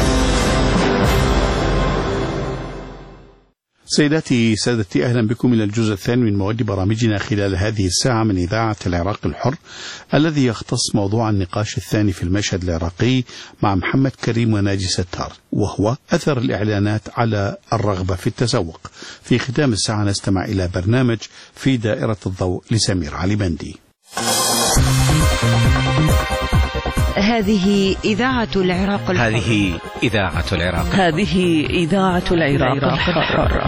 سيداتي سادتي، أهلا بكم إلى الجزء الثاني من مواد برامجنا خلال هذه الساعة من إذاعة العراق الحر، الذي يختص موضوع النقاش الثاني في المشهد العراقي مع محمد كريم وناجي ستار، وهو أثر الإعلانات على الرغبة في التسوق. في ختام الساعة نستمع إلى برنامج في دائرة الضوء لسمير علي بندي. هذه إذاعة العراق الحر. هذه إذاعة العراق. هذه إذاعة العراق الحر.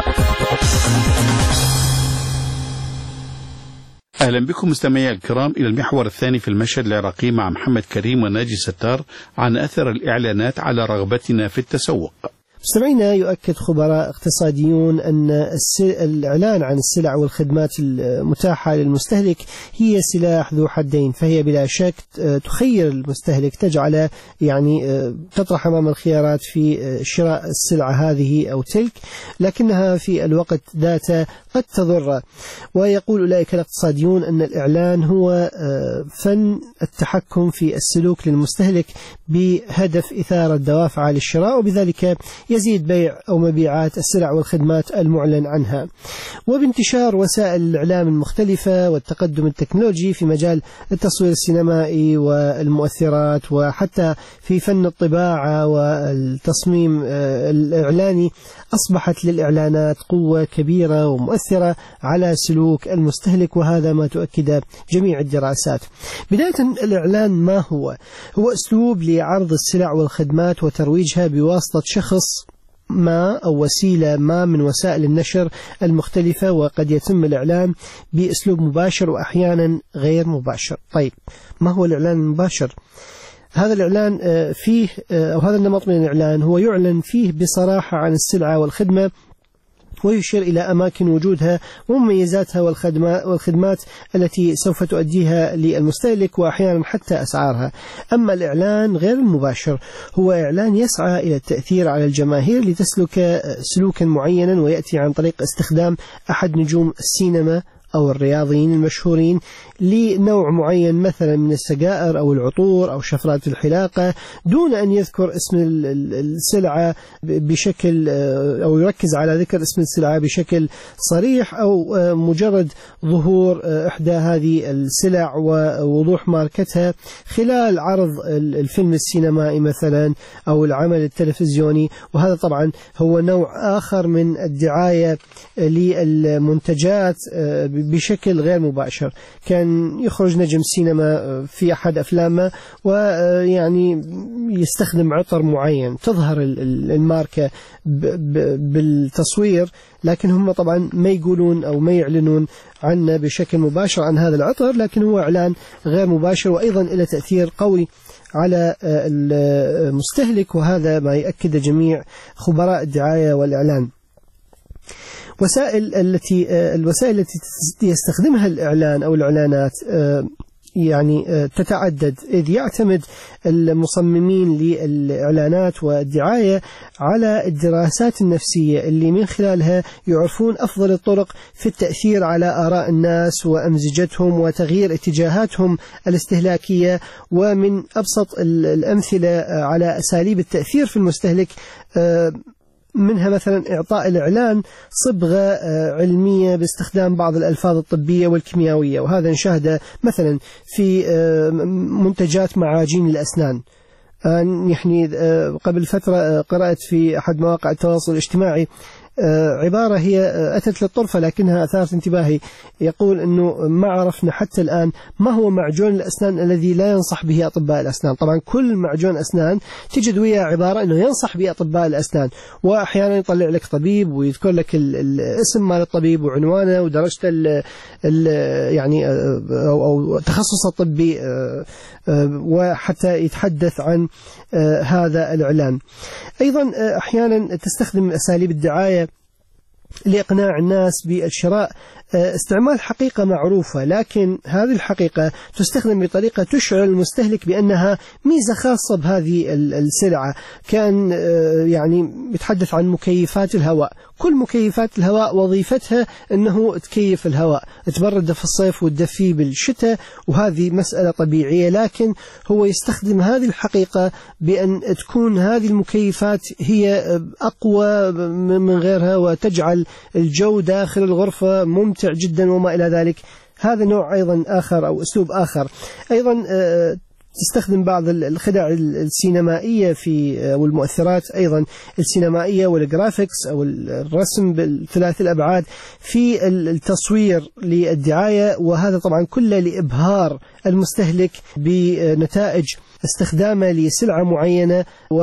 أهلا بكم مستمعي الكرام إلى المحور الثاني في المشهد العراقي مع محمد كريم وناجي ستار عن أثر الإعلانات على رغبتنا في التسوق. مستمعينا، يؤكد خبراء اقتصاديون أن الإعلان عن السلع والخدمات المتاحة للمستهلك هي سلاح ذو حدين، فهي بلا شك تخير المستهلك، تجعله تطرح أمام الخيارات في شراء السلعة هذه أو تلك، لكنها في الوقت ذاته قد تضر. ويقول أولئك الاقتصاديون أن الإعلان هو فن التحكم في السلوك للمستهلك بهدف إثارة دوافع للشراء، وبذلك يزيد بيع أو مبيعات السلع والخدمات المعلن عنها. وبانتشار وسائل الإعلام المختلفة والتقدم التكنولوجي في مجال التصوير السينمائي والمؤثرات وحتى في فن الطباعة والتصميم الإعلاني، أصبحت للإعلانات قوة كبيرة ومؤثرة على سلوك المستهلك، وهذا ما تؤكد جميع الدراسات. بداية، الإعلان ما هو أسلوب لعرض السلع والخدمات وترويجها بواسطة شخص ما أو وسيلة ما من وسائل النشر المختلفة، وقد يتم الإعلان بأسلوب مباشر وأحيانا غير مباشر. طيب، ما هو الإعلان المباشر؟ هذا الإعلان فيه أو هذا النمط من الإعلان هو يعلن فيه بصراحة عن السلعة والخدمة ويشير إلى أماكن وجودها ومميزاتها والخدمات التي سوف تؤديها للمستهلك وأحيانا حتى أسعارها. أما الإعلان غير المباشر هو إعلان يسعى إلى التأثير على الجماهير لتسلك سلوكا معينا، ويأتي عن طريق استخدام أحد نجوم السينما أو الرياضيين المشهورين لنوع معين مثلا من السجائر أو العطور أو شفرات الحلاقة، دون أن يذكر اسم السلعة بشكل أو يركز على ذكر اسم السلعة بشكل صريح، أو مجرد ظهور إحدى هذه السلع ووضوح ماركتها خلال عرض الفيلم السينمائي مثلا أو العمل التلفزيوني. وهذا طبعا هو نوع آخر من الدعاية للمنتجات بشكل غير مباشر. كان يخرج نجم سينما في أحد أفلامه ويعني يستخدم عطر معين، تظهر الماركة بالتصوير، لكن هم طبعا ما يقولون أو ما يعلنون عنه بشكل مباشر عن هذا العطر، لكن هو إعلان غير مباشر وأيضا له تأثير قوي على المستهلك، وهذا ما يأكد جميع خبراء الدعاية والإعلان. الوسائل التي يستخدمها الإعلان أو الإعلانات يعني تتعدد، إذ يعتمد المصممين للإعلانات والدعاية على الدراسات النفسية اللي من خلالها يعرفون أفضل الطرق في التأثير على آراء الناس وأمزجتهم وتغيير اتجاهاتهم الاستهلاكية. ومن أبسط الأمثلة على أساليب التأثير في المستهلك منها مثلا إعطاء الإعلان صبغة علمية باستخدام بعض الألفاظ الطبية والكيميائية، وهذا نشاهده مثلا في منتجات معاجين الأسنان. يعني قبل فترة قرأت في أحد مواقع التواصل الاجتماعي عبارة هي أتت للطرفة لكنها أثارت انتباهي، يقول أنه ما عرفنا حتى الآن ما هو معجون الأسنان الذي لا ينصح به أطباء الأسنان. طبعا كل معجون أسنان تجد وياه عبارة أنه ينصح به أطباء الأسنان، وأحيانا يطلع لك طبيب ويذكر لك الاسم مال الطبيب وعنوانه ودرجته يعني أو تخصص الطبي، وحتى يتحدث عن هذا الإعلان. أيضا أحيانا تستخدم أساليب الدعاية لإقناع الناس بالشراء استعمال حقيقة معروفة، لكن هذه الحقيقة تستخدم بطريقة تشعر المستهلك بأنها ميزة خاصة بهذه السلعة. كان يعني يتحدث عن مكيفات الهواء، كل مكيفات الهواء وظيفتها أنه تكيف الهواء، تبرد في الصيف وتدفيه بالشتاء، وهذه مسألة طبيعية، لكن هو يستخدم هذه الحقيقة بأن تكون هذه المكيفات هي أقوى من غيرها وتجعل الجو داخل الغرفة ممتع جدا وما إلى ذلك. هذا نوع أيضا آخر أو أسلوب آخر. أيضا تستخدم بعض الخدع السينمائية والمؤثرات أيضا السينمائية والجرافيكس أو الرسم بالثلاث الأبعاد في التصوير للدعاية، وهذا طبعا كله لإبهار المستهلك بنتائج استخدامه لسلعة معينة،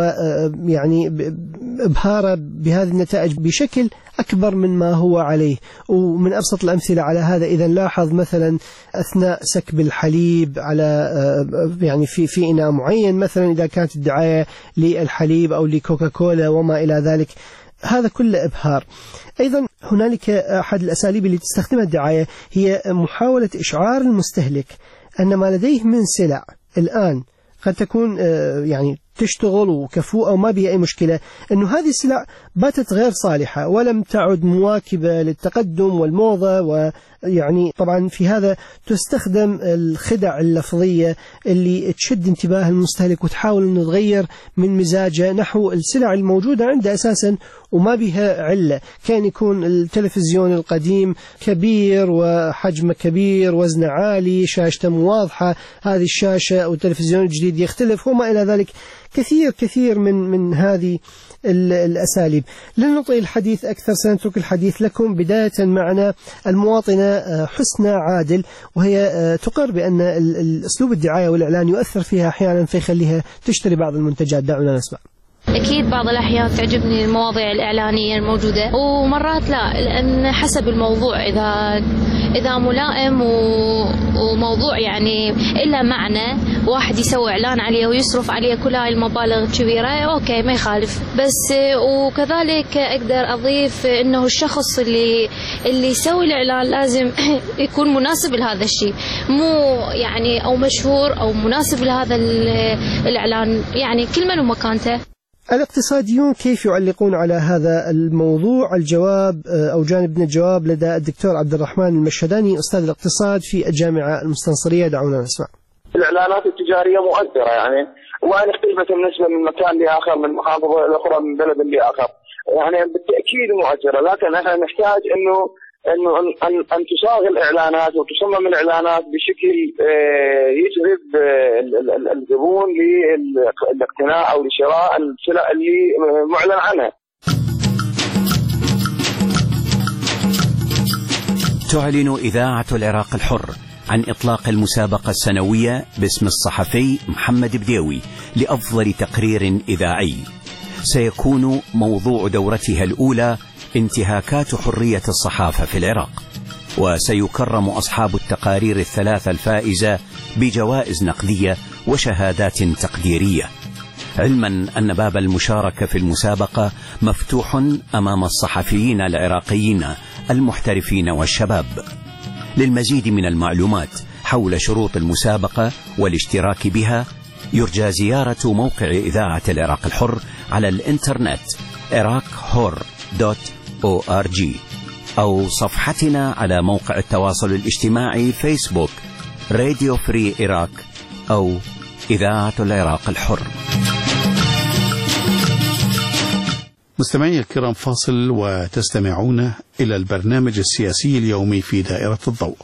ويعني إبهاره بهذه النتائج بشكل أكبر من ما هو عليه. ومن أبسط الأمثلة على هذا إذا لاحظ مثلا أثناء سكب الحليب على يعني في إناء معين، مثلا إذا كانت الدعاية للحليب أو لكوكاكولا وما إلى ذلك، هذا كله إبهار. أيضا هنالك أحد الأساليب اللي تستخدمها الدعاية هي محاولة إشعار المستهلك أن ما لديه من سلع الآن قد تكون يعني تشتغل وكفوءة وما بها أي مشكلة، أنه هذه السلع باتت غير صالحة ولم تعد مواكبة للتقدم والموضة. ويعني طبعا في هذا تستخدم الخدع اللفظية اللي تشد انتباه المستهلك وتحاول أن تغير من مزاجه نحو السلع الموجودة عنده أساسا وما بها علة. كان يكون التلفزيون القديم كبير وحجمه كبير، وزنه عالي، شاشته واضحة، هذه الشاشة أو التلفزيون الجديد يختلف وما إلى ذلك. كثير من هذه الأساليب. لن نطيل الحديث أكثر، سنترك الحديث لكم. بداية معنا المواطنة حسنى عادل، وهي تقر بأن الأسلوب الدعاية والإعلان يؤثر فيها أحيانا فيخليها تشتري بعض المنتجات. دعونا نسمع. أكيد بعض الأحيان تعجبني المواضيع الإعلانية الموجودة ومرات لا، لأن حسب الموضوع إذا ملائم وموضوع يعني إلا معنى واحد يسوي إعلان عليه ويصرف عليه كل هاي المبالغ الكبيرة أوكي ما يخالف، بس وكذلك أقدر أضيف إنه الشخص اللي يسوي الإعلان لازم يكون مناسب لهذا الشيء، مو يعني أو مشهور أو مناسب لهذا الإعلان، يعني كل من ومكانته. الاقتصاديون كيف يعلقون على هذا الموضوع؟ الجواب أو جانب من الجواب لدى الدكتور عبد الرحمن المشهداني أستاذ الاقتصاد في الجامعة المستنصرية. دعونا نسمع. الإعلانات التجارية مؤثرة يعني، وإن اختلفت بالنسبة من مكان لآخر، من محافظة إلى أخرى، من بلد لآخر، يعني بالتأكيد مؤثرة، لكن احنا نحتاج إنه أن تصاغ الإعلانات وتصمم الإعلانات بشكل يجذب الزبون للاقتناء أو لشراء السلع اللي معلن عنها. تعلن إذاعة العراق الحر عن إطلاق المسابقة السنوية باسم الصحفي محمد بديوي لأفضل تقرير إذاعي. سيكون موضوع دورتها الأولى انتهاكات حرية الصحافة في العراق، وسيكرم أصحاب التقارير الثلاثة الفائزة بجوائز نقدية وشهادات تقديرية، علما أن باب المشاركة في المسابقة مفتوح أمام الصحفيين العراقيين المحترفين والشباب. للمزيد من المعلومات حول شروط المسابقة والاشتراك بها يرجى زيارة موقع إذاعة العراق الحر على الإنترنت iraqhor.org أو صفحتنا على موقع التواصل الاجتماعي فيسبوك راديو فري عراق أو إذاعة العراق الحر. مستمعي الكرام، فاصل وتستمعون إلى البرنامج السياسي اليومي في دائرة الضوء.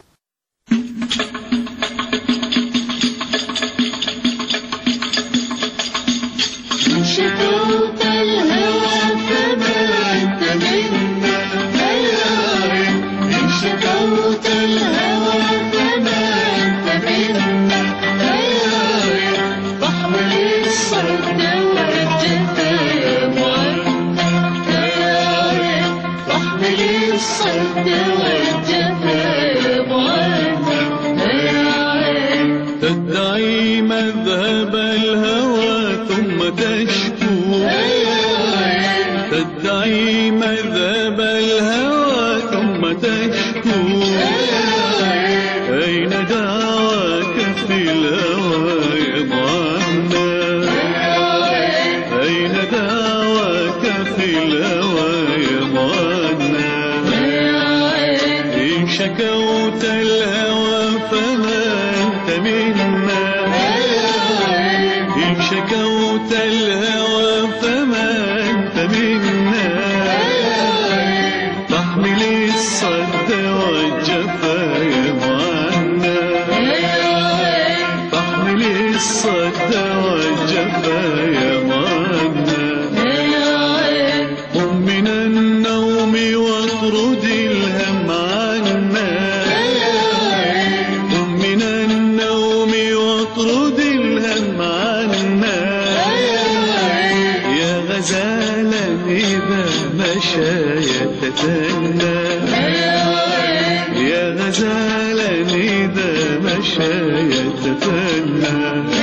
تدعي مذهب الهوى ثم تشكو، تدعي مذهب الهوى ثم تشكو، أين دعواك في الهوى يا معنى، أين دعواك في الهوى يا معنى، إن شكوت الهوى فما أنت منا، إن شكوت الهوى فما أنت منا، تحمل الصد والجفا يا معنا، تحمل الصد والجفا يا معنا، قم من النوم واطرد الهم عنا، قم من النوم واطرد الهم عنا، يا غزالا إذا مشى يتثنى، يا غزالا إذا مشى يتثنى،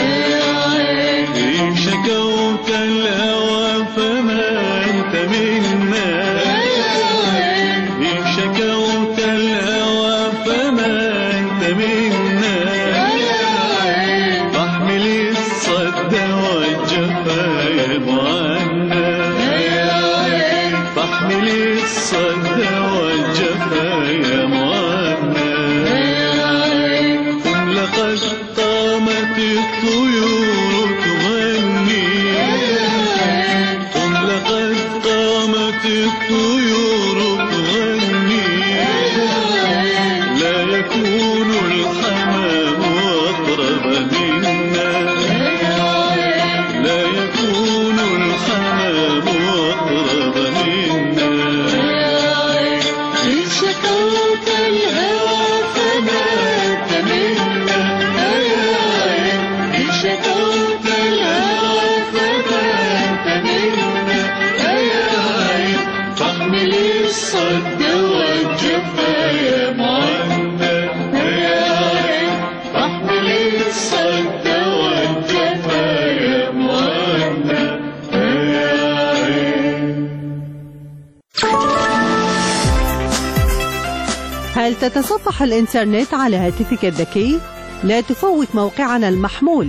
إن شكوت الهوى فما أنت منا، إن شكوت الهوى فما أنت منا، تحمل الصد والجفا يا معنا، تحمل الصد والجفا يا معنا، قم لقد قامت الطيور تغني، قم لقد قامت الطيور تغني، لا يكون الحمام أقرب منا، لا يكون الحمام أقرب منا، إن شكوت الهوى فما أنت منا، إن شكوت الهوى فما أنت منا، الصد والجبهة يا معنى يا عين احمل الصد والجبهة يا معنى يا عين. هل تتصفح الإنترنت على هاتفك الذكي؟ لا تفوت موقعنا المحمول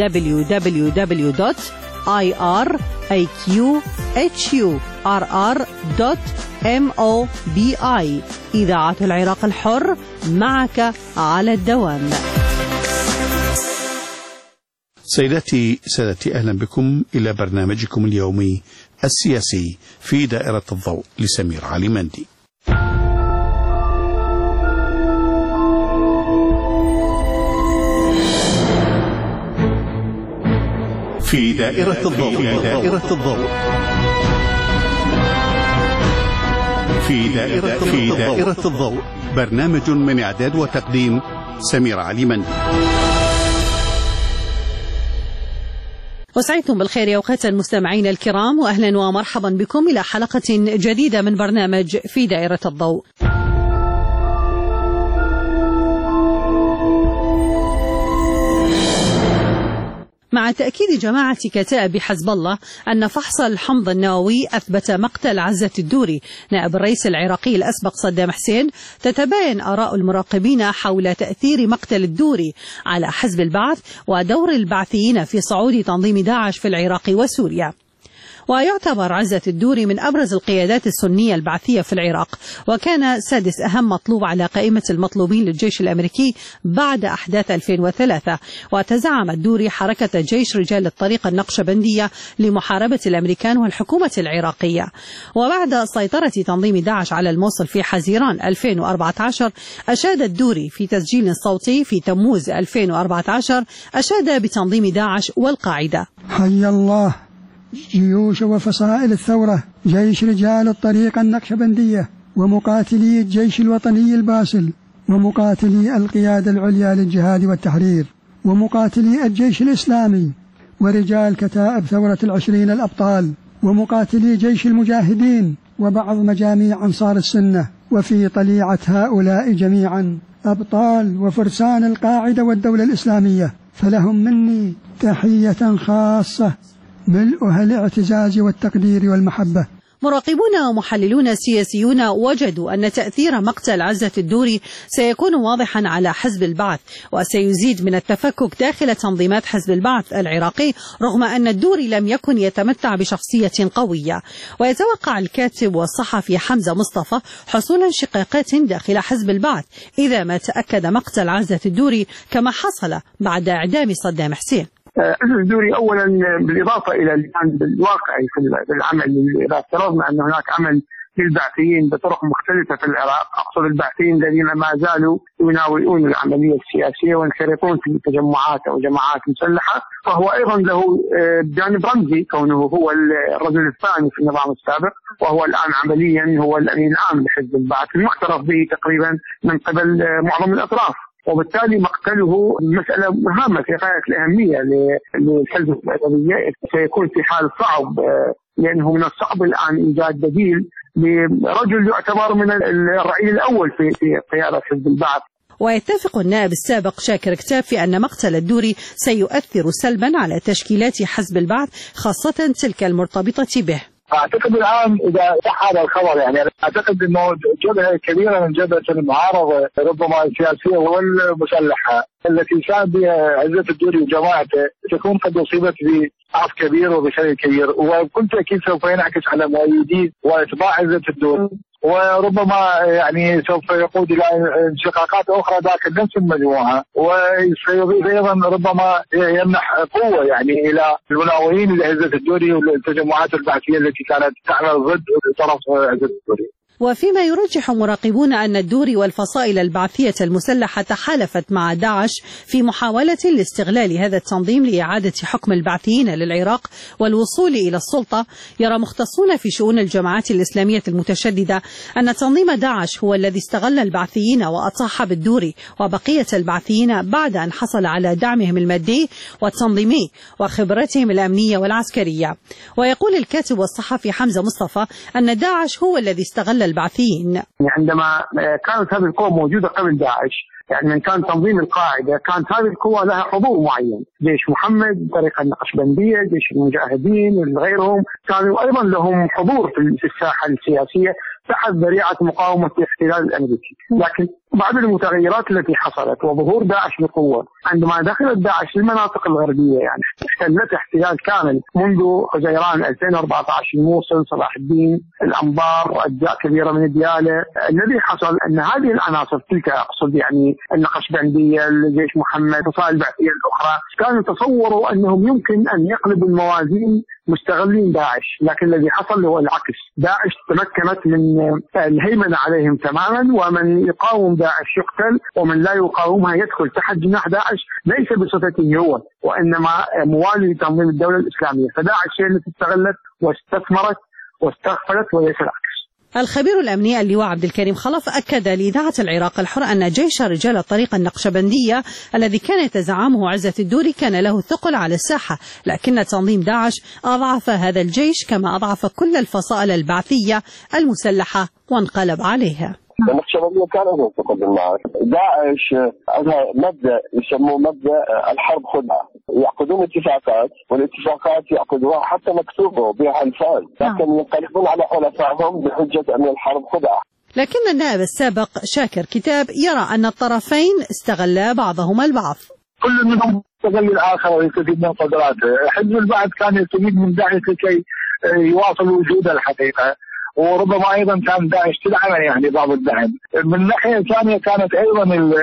www.iqhurr.mobi. إذاعة العراق الحر، معك على الدوام. سيداتي سادتي، أهلا بكم إلى برنامجكم اليومي السياسي في دائرة الضوء لسمير علي مندي. في دائرة الضوء، في دائرة الضوء، في دائرة الضوء، برنامج من إعداد وتقديم سمير علي مندي. وسعيتم بالخير أوقات المستمعين الكرام، وأهلا ومرحبا بكم إلى حلقة جديدة من برنامج في دائرة الضوء. مع تأكيد جماعة كتائب حزب الله أن فحص الحمض النووي أثبت مقتل عزة الدوري نائب الرئيس العراقي الأسبق صدام حسين، تتباين آراء المراقبين حول تأثير مقتل الدوري على حزب البعث ودور البعثيين في صعود تنظيم داعش في العراق وسوريا. ويعتبر عزة الدوري من أبرز القيادات السنية البعثية في العراق، وكان سادس أهم مطلوب على قائمة المطلوبين للجيش الأمريكي بعد أحداث 2003. وتزعم الدوري حركة جيش رجال الطريق النقشبندية لمحاربة الأمريكان والحكومة العراقية. وبعد سيطرة تنظيم داعش على الموصل في حزيران 2014، أشاد الدوري في تسجيل صوتي في تموز 2014 أشاد بتنظيم داعش والقاعدة. حي الله جيوش وفصائل الثورة، جيش رجال الطريق النقشبندية، ومقاتلي الجيش الوطني الباسل، ومقاتلي القيادة العليا للجهاد والتحرير، ومقاتلي الجيش الإسلامي، ورجال كتائب ثورة العشرين الأبطال، ومقاتلي جيش المجاهدين، وبعض مجاميع أنصار السنة. وفي طليعة هؤلاء جميعا أبطال وفرسان القاعدة والدولة الإسلامية، فلهم مني تحية خاصة ملؤها الاعتزاز والتقدير والمحبة. مراقبون ومحللون سياسيون وجدوا أن تأثير مقتل عزة الدوري سيكون واضحا على حزب البعث، وسيزيد من التفكك داخل تنظيمات حزب البعث العراقي، رغم أن الدوري لم يكن يتمتع بشخصية قوية. ويتوقع الكاتب والصحفي حمزة مصطفى حصول انشقاقات داخل حزب البعث إذا ما تأكد مقتل عزة الدوري، كما حصل بعد إعدام صدام حسين. الدوري اولا بالاضافه الى الجانب الواقعي في العمل، اذا افترضنا ان هناك عمل للبعثيين بطرق مختلفه في العراق، اقصد البعثيين الذين ما زالوا يناولون العمليه السياسيه وينخرطون في تجمعات او جماعات مسلحه، فهو ايضا له جانب رمزي، كونه هو الرجل الثاني في النظام السابق، وهو الان عمليا هو الامين العام لحزب البعث المعترف به تقريبا من قبل معظم الاطراف. وبالتالي مقتله مسألة هامة في غاية الأهمية للحزب الوطنية، سيكون في حال صعب، لأنه من الصعب الآن إيجاد بديل لرجل يعتبر من الرأي الأول في قيادة حزب البعث. ويتفق النائب السابق شاكر كتاب في أن مقتل الدوري سيؤثر سلبا على تشكيلات حزب البعث، خاصة تلك المرتبطة به. اعتقد الان اذا صح هذا الخبر، يعني اعتقد انه جبهه كبيره من جبهه المعارضه ربما السياسيه والمسلحه التي ساعد بها عزة الدوري وجماعته تكون قد اصيبت بضعف كبير وبشلل كبير، وكل تاكيد سوف ينعكس على مؤيدي واتباع عزة الدوري، وربما يعني سوف يقود الى انشقاقات اخرى داخل نفس المجموعه، وسيضيف ايضا ربما يمنح قوه يعني الى المناوئين لعزة الدوري والتجمعات البعثيه التي كانت تعمل ضد طرف عزة الدوري. وفيما يرجح مراقبون أن الدوري والفصائل البعثية المسلحة تحالفت مع داعش في محاولة لاستغلال هذا التنظيم لإعادة حكم البعثيين للعراق والوصول إلى السلطة، يرى مختصون في شؤون الجماعات الإسلامية المتشددة أن تنظيم داعش هو الذي استغل البعثيين وأطاح بالدوري وبقية البعثيين بعد أن حصل على دعمهم المادي والتنظيمي وخبرتهم الأمنية والعسكرية. ويقول الكاتب والصحفي حمزة مصطفى أن داعش هو الذي استغل البعثيين. عندما كانت هذه القوى موجودة قبل داعش، يعني من كان تنظيم القاعدة، كانت هذه القوى لها حضور معين، جيش محمد بطريقة النقشبندية، جيش المجاهدين وغيرهم كانوا أيضا لهم حضور في الساحة السياسية تحت ذريعة مقاومة الاحتلال الأمريكي. لكن بعد المتغيرات التي حصلت وظهور داعش بقوة، عندما دخلت داعش المناطق الغربية، يعني احتلت احتلال كامل منذ حزيران 2014 الموصل، صلاح الدين، الأنبار وأجزاء كبيرة من ديالى. الذي حصل أن هذه العناصر تلك، أقصد يعني النقشبندية، الجيش محمد، الفصائل البعثية الأخرى، كانوا تصوروا أنهم يمكن أن يقلبوا الموازين مستغلين داعش، لكن الذي حصل هو العكس. داعش تمكنت من الهيمنة عليهم تماما، ومن يقاوم داعش يقتل، ومن لا يقاومها يدخل تحت جناح داعش ليس بصفته هو، وإنما موالي لتنظيم الدولة الإسلامية. فداعش هي التي استغلت واستثمرت واستغفلت وليس العكس. الخبير الأمني اللواء عبد الكريم خلف أكد لإذاعة العراق الحر أن جيش رجال الطريقة النقشبندية الذي كان يتزعمه عزة الدوري كان له ثقل على الساحة، لكن تنظيم داعش أضعف هذا الجيش كما أضعف كل الفصائل البعثية المسلحة وانقلب عليها. النقشبندية كان لهم ثقل بالنار. داعش عندها مبدأ يسموه مبدأ الحرب خدعة، يعقدون اتفاقات، والاتفاقات يعقدوها حتى مكتوبة بها الفاظ، لكن ينقلبون على حلفائهم بحجة أن الحرب خدعة. لكن النائب السابق شاكر كتاب يرى أن الطرفين استغلا بعضهما البعض. كل منهم استغل الآخر ويستفيد من قدراته. حزب البعث كان يستفيد من داعش لكي يواصل وجود الحقيقة، وربما ايضا كان داعش تدعم يعني بعض الدعم. من ناحيه ثانيه كانت ايضا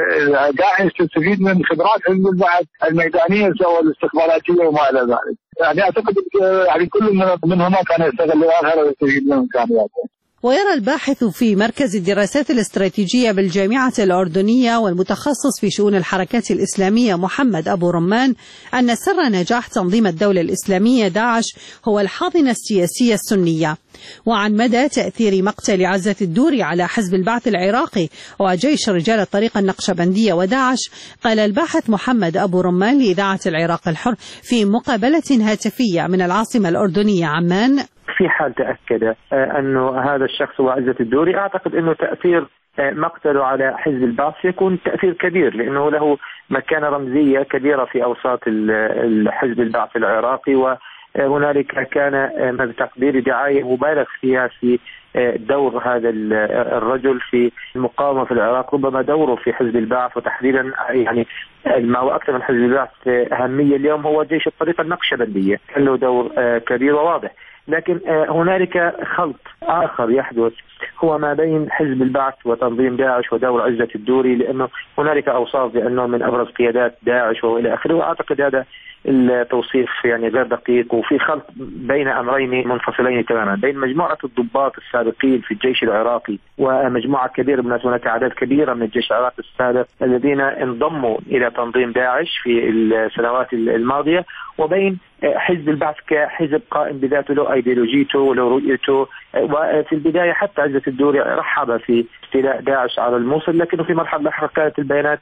داعش تستفيد من خبرات حزب البعث الميدانيه سواء الاستخباراتيه وما الى ذلك. يعني اعتقد يعني كل منهما كان يستغل الاخر ويستفيد من امكانياته. ويرى الباحث في مركز الدراسات الاستراتيجية بالجامعة الأردنية والمتخصص في شؤون الحركات الإسلامية محمد أبو رمان أن سر نجاح تنظيم الدولة الإسلامية داعش هو الحاضنة السياسية السنية. وعن مدى تأثير مقتل عزة الدوري على حزب البعث العراقي وجيش رجال الطريقة النقشبندية وداعش، قال الباحث محمد أبو رمان لإذاعة العراق الحر في مقابلة هاتفية من العاصمة الأردنية عمان: في حال تأكد أنه هذا الشخص هو عزة الدوري، أعتقد أنه تأثير مقتله على حزب البعث يكون تأثير كبير، لأنه له مكانة رمزية كبيرة في أوساط الحزب البعث العراقي، وهنالك كان بتقدير دعاية مبالغ فيها في دور هذا الرجل في المقاومة في العراق، ربما دوره في حزب البعث وتحديدا يعني ما هو أكثر من حزب البعث أهمية اليوم هو جيش الطريقة النقشبندية، له دور كبير وواضح. لكن هنالك خلط آخر يحدث هو ما بين حزب البعث وتنظيم داعش ودور عزة الدوري، لأنه هنالك أوصاف بأنه من أبرز قيادات داعش وإلى آخره، وأعتقد هذا التوصيف يعني غير دقيق، وفي خلط بين أمرين منفصلين تماما، بين مجموعة الضباط السابقين في الجيش العراقي ومجموعة كبيرة من هناك أعداد كبيرة من الجيش العراقي السابق الذين انضموا إلى تنظيم داعش في السنوات الماضية، وبين حزب البعث كحزب قائم بذاته، له ايديولوجيته وله رؤيته. وفي البداية حتى عزة الدوري رحب في استيلاء داعش على الموصل، لكنه في مرحلة لاحقة كانت البيانات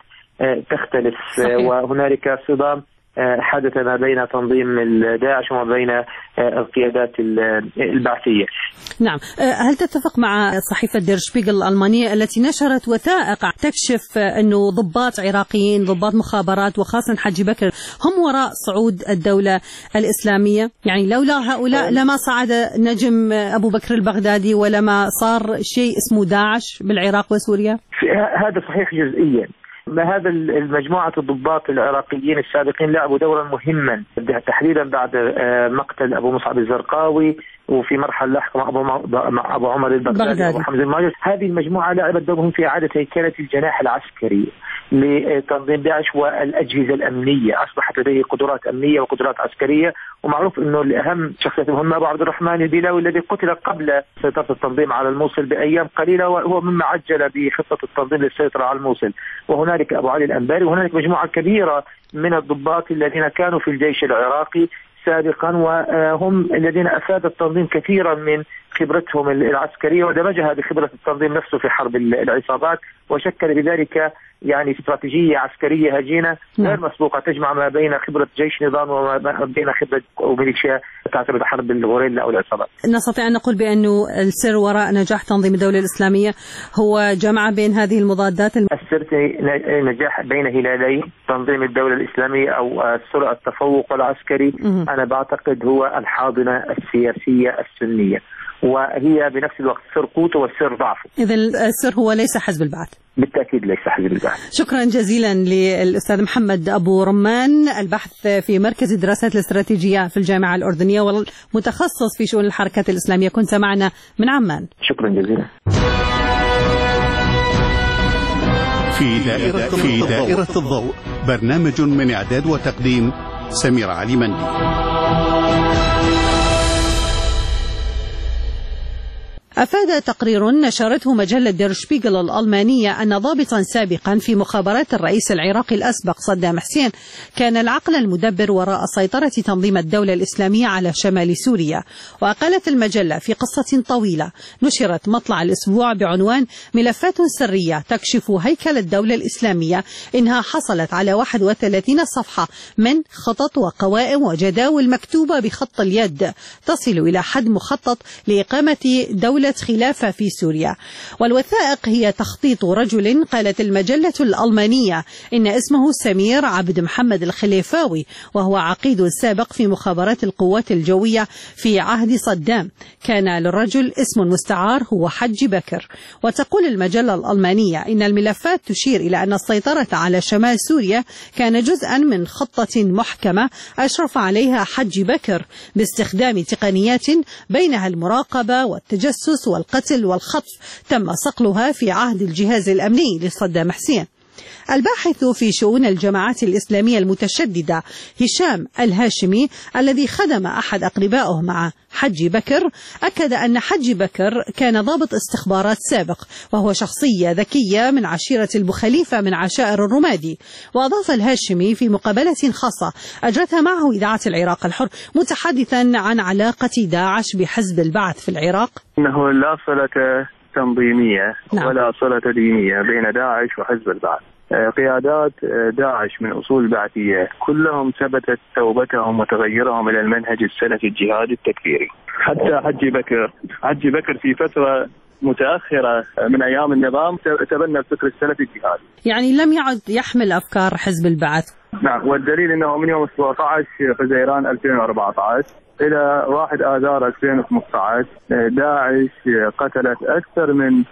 تختلف وهنالك صدام حدث ما بين تنظيم داعش وما بين القيادات البعثية. نعم، هل تتفق مع صحيفة دير شبيغل الألمانية التي نشرت وثائق تكشف أنه ضباط عراقيين، ضباط مخابرات وخاصة حجي بكر، هم وراء صعود الدولة الإسلامية؟ يعني لولا هؤلاء لما صعد نجم أبو بكر البغدادي ولما صار شيء اسمه داعش بالعراق وسوريا؟ هذا صحيح جزئيا. هذا المجموعة الضباط العراقيين السابقين لعبوا دورا مهما تحديدا بعد مقتل أبو مصعب الزرقاوي، وفي مرحلة لاحقة مع أبو عمر البغدادي وأبو حمزة الماجد. هذه المجموعة لعبت دورهم في إعادة هيكلة الجناح العسكري لتنظيم داعش والأجهزة الأمنية. أصبحت لديه قدرات أمنية وقدرات عسكرية، ومعروف أنه الأهم شخصية مهمة أبو عبد الرحمن البيلاوي الذي قتل قبل سيطرة التنظيم على الموصل بأيام قليلة، وهو مما عجل بخطة التنظيم للسيطرة على الموصل. وهنالك أبو علي الأنباري، وهنالك مجموعة كبيرة من الضباط الذين كانوا في الجيش العراقي سابقا، وهم الذين أفاد التنظيم كثيرا من خبرتهم العسكرية ودمجها بخبرة التنظيم نفسه في حرب العصابات، وشكل بذلك يعني استراتيجية عسكرية هجينة غير مسبوقة تجمع ما بين خبرة جيش نظام وما بين خبرة وميليشيا تعتبر حرب الغوريلا أو العصابات. نستطيع أن نقول بأنه السر وراء نجاح تنظيم الدولة الإسلامية هو جمع بين هذه المضادات. السر في نجاح بين هلالي تنظيم الدولة الإسلامية أو سرعة التفوق العسكري. أنا بعتقد هو الحاضنة السياسية السنية، وهي بنفس الوقت سر قوته والسر ضعفه. إذن السر هو ليس حزب البعث؟ بالتأكيد ليس حزب البعث. شكرا جزيلا للأستاذ محمد أبو رمان، البحث في مركز الدراسات الاستراتيجية في الجامعة الأردنية والمتخصص في شؤون الحركات الإسلامية، كنت معنا من عمان. شكرا جزيلا. في دائرة الضوء، برنامج من إعداد وتقديم سمير علي مندي. أفاد تقرير نشرته مجلة دير شبيغل الألمانية أن ضابطا سابقا في مخابرات الرئيس العراقي الأسبق صدام حسين كان العقل المدبر وراء سيطرة تنظيم الدولة الإسلامية على شمال سوريا. وقالت المجلة في قصة طويلة نشرت مطلع الأسبوع بعنوان ملفات سرية تكشف هيكل الدولة الإسلامية، إنها حصلت على 31 صفحة من خطط وقوائم وجداول مكتوبة بخط اليد تصل إلى حد مخطط لإقامة دولة خلافة في سوريا. والوثائق هي تخطيط رجل قالت المجلة الألمانية إن اسمه سمير عبد محمد الخليفاوي، وهو عقيد سابق في مخابرات القوات الجوية في عهد صدام. كان للرجل اسم مستعار هو حج بكر. وتقول المجلة الألمانية إن الملفات تشير إلى أن السيطرة على شمال سوريا كان جزءا من خطة محكمة أشرف عليها حج بكر باستخدام تقنيات بينها المراقبة والتجسس والقتل والخطف تم صقلها في عهد الجهاز الأمني لصدام حسين. الباحث في شؤون الجماعات الإسلامية المتشددة هشام الهاشمي الذي خدم أحد أقربائه مع حج بكر أكد أن حج بكر كان ضابط استخبارات سابق، وهو شخصية ذكية من عشيرة البخليفة من عشائر الرمادي. وأضاف الهاشمي في مقابلة خاصة أجرتها معه إذاعة العراق الحر متحدثا عن علاقة داعش بحزب البعث في العراق: إنه لا صلة تنظيمية ولا صلة دينية بين داعش وحزب البعث. قيادات داعش من أصول بعثية كلهم ثبتت توبتهم وتغيرهم إلى المنهج السلفي الجهادي التكفيري. حتى حج بكر في فترة متأخرة من أيام النظام تبنى الفكر السلفي الجهادي، يعني لم يعد يحمل أفكار حزب البعث. نعم، والدليل أنه من يوم 17 فزيران 2014 إلى 1 آذار 2015 داعش قتلت أكثر من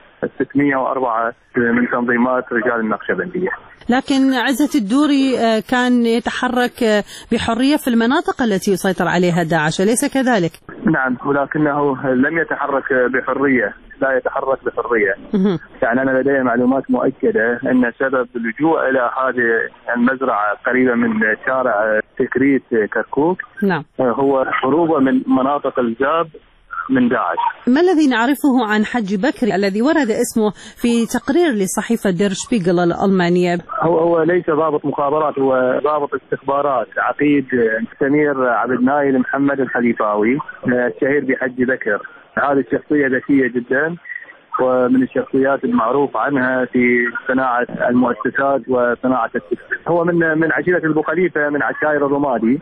604 من تنظيمات رجال النقشبندية. لكن عزة الدوري كان يتحرك بحرية في المناطق التي يسيطر عليها داعش، أليس كذلك؟ نعم، ولكنه لم يتحرك بحرية، لا يتحرك بحرية. يعني أنا لدي معلومات مؤكدة أن سبب اللجوء إلى هذه المزرعة قريبة من شارع تكريت كركوك هو هروبه من مناطق الجاب من داعش. ما الذي نعرفه عن حج بكر الذي ورد اسمه في تقرير لصحيفة دير شبيغل الألمانية؟ هو ليس ضابط مخابرات، هو ضابط استخبارات، عقيد سمير عبد نايل محمد الخليفاوي الشهير بحج بكر. هذه الشخصية ذكية جدا ومن الشخصيات المعروف عنها في صناعة المؤسسات وصناعة التكتيك. هو من عشيرة البخليفة من عشائر الرمادي.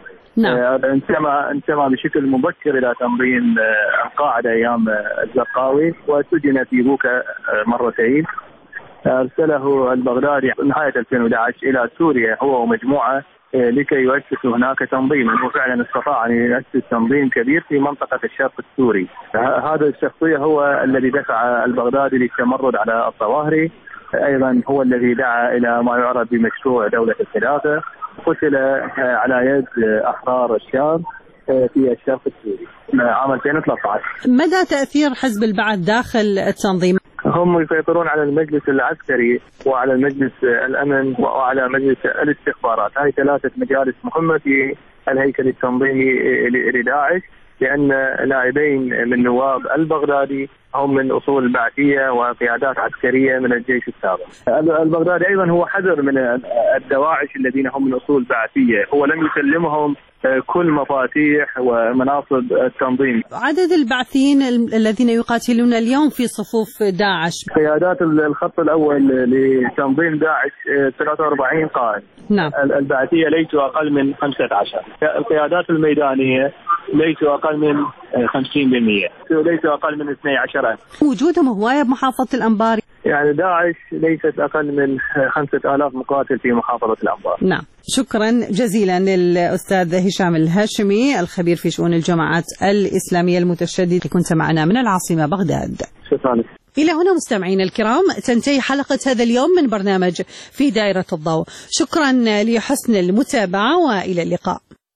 انتمى بشكل مبكر إلى تنظيم القاعدة أيام الزرقاوي، وسجن في بوكا مرتين. أرسله البغدادي نهاية 2011 إلى سوريا هو ومجموعة لكي يؤسسوا هناك تنظيما، وفعلا استطاع أن يؤسس تنظيم كبير في منطقة الشرق السوري. هذا الشخصية هو الذي دفع البغدادي للتمرد على الظواهري، أيضا هو الذي دعا إلى ما يعرف بمشروع دولة الخلافة. قتل على يد أحرار الشام في الشرق السوري عام 2013. مدى تأثير حزب البعث داخل التنظيم؟ هم يسيطرون على المجلس العسكري وعلى المجلس الأمن وعلى مجلس الاستخبارات. هذه 3 مجالس مهمة في الهيكل التنظيمي لداعش، لأن لاعبين من نواب البغدادي هم من أصول بعثية وقيادات عسكرية من الجيش السابق. البغدادي أيضا هو حذر من الدواعش الذين هم من أصول بعثية، هو لم يسلمهم كل مفاتيح ومناصب التنظيم. عدد البعثيين الذين يقاتلون اليوم في صفوف داعش، قيادات الخط الأول لتنظيم داعش 43 قائد. نعم. البعثية ليسوا أقل من 15. القيادات الميدانية ليسوا أقل من 50%، ليسوا أقل من 12,000. وجودهم هواية بمحافظة الأنبار. يعني داعش ليست أقل من 5,000 مقاتل في محافظة الأنبار. نعم. شكرا جزيلا للأستاذ هشام الهاشمي الخبير في شؤون الجماعات الإسلامية المتشددة، كنت معنا من العاصمة بغداد. شكرا. إلى هنا مستمعين الكرام تنتهي حلقة هذا اليوم من برنامج في دائرة الضوء. شكرا لحسن المتابعة وإلى اللقاء.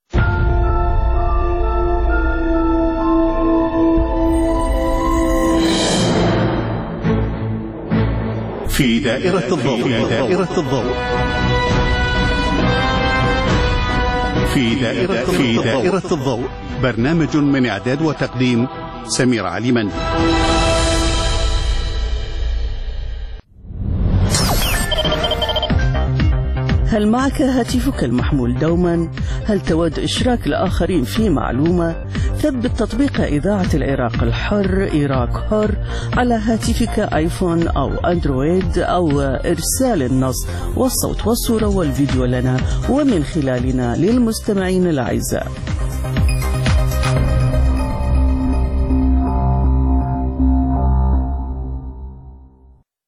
في دائرة الضوء. في دائرة الضوء. في دائرة الضوء، برنامج من إعداد وتقديم سمير عليمن. هل معك هاتفك المحمول دوما؟ هل تود إشراك الآخرين في معلومة؟ ثبت تطبيق إذاعة العراق الحر إيراك حر على هاتفك آيفون أو أندرويد، أو إرسال النص والصوت والصورة والفيديو لنا ومن خلالنا للمستمعين الأعزاء.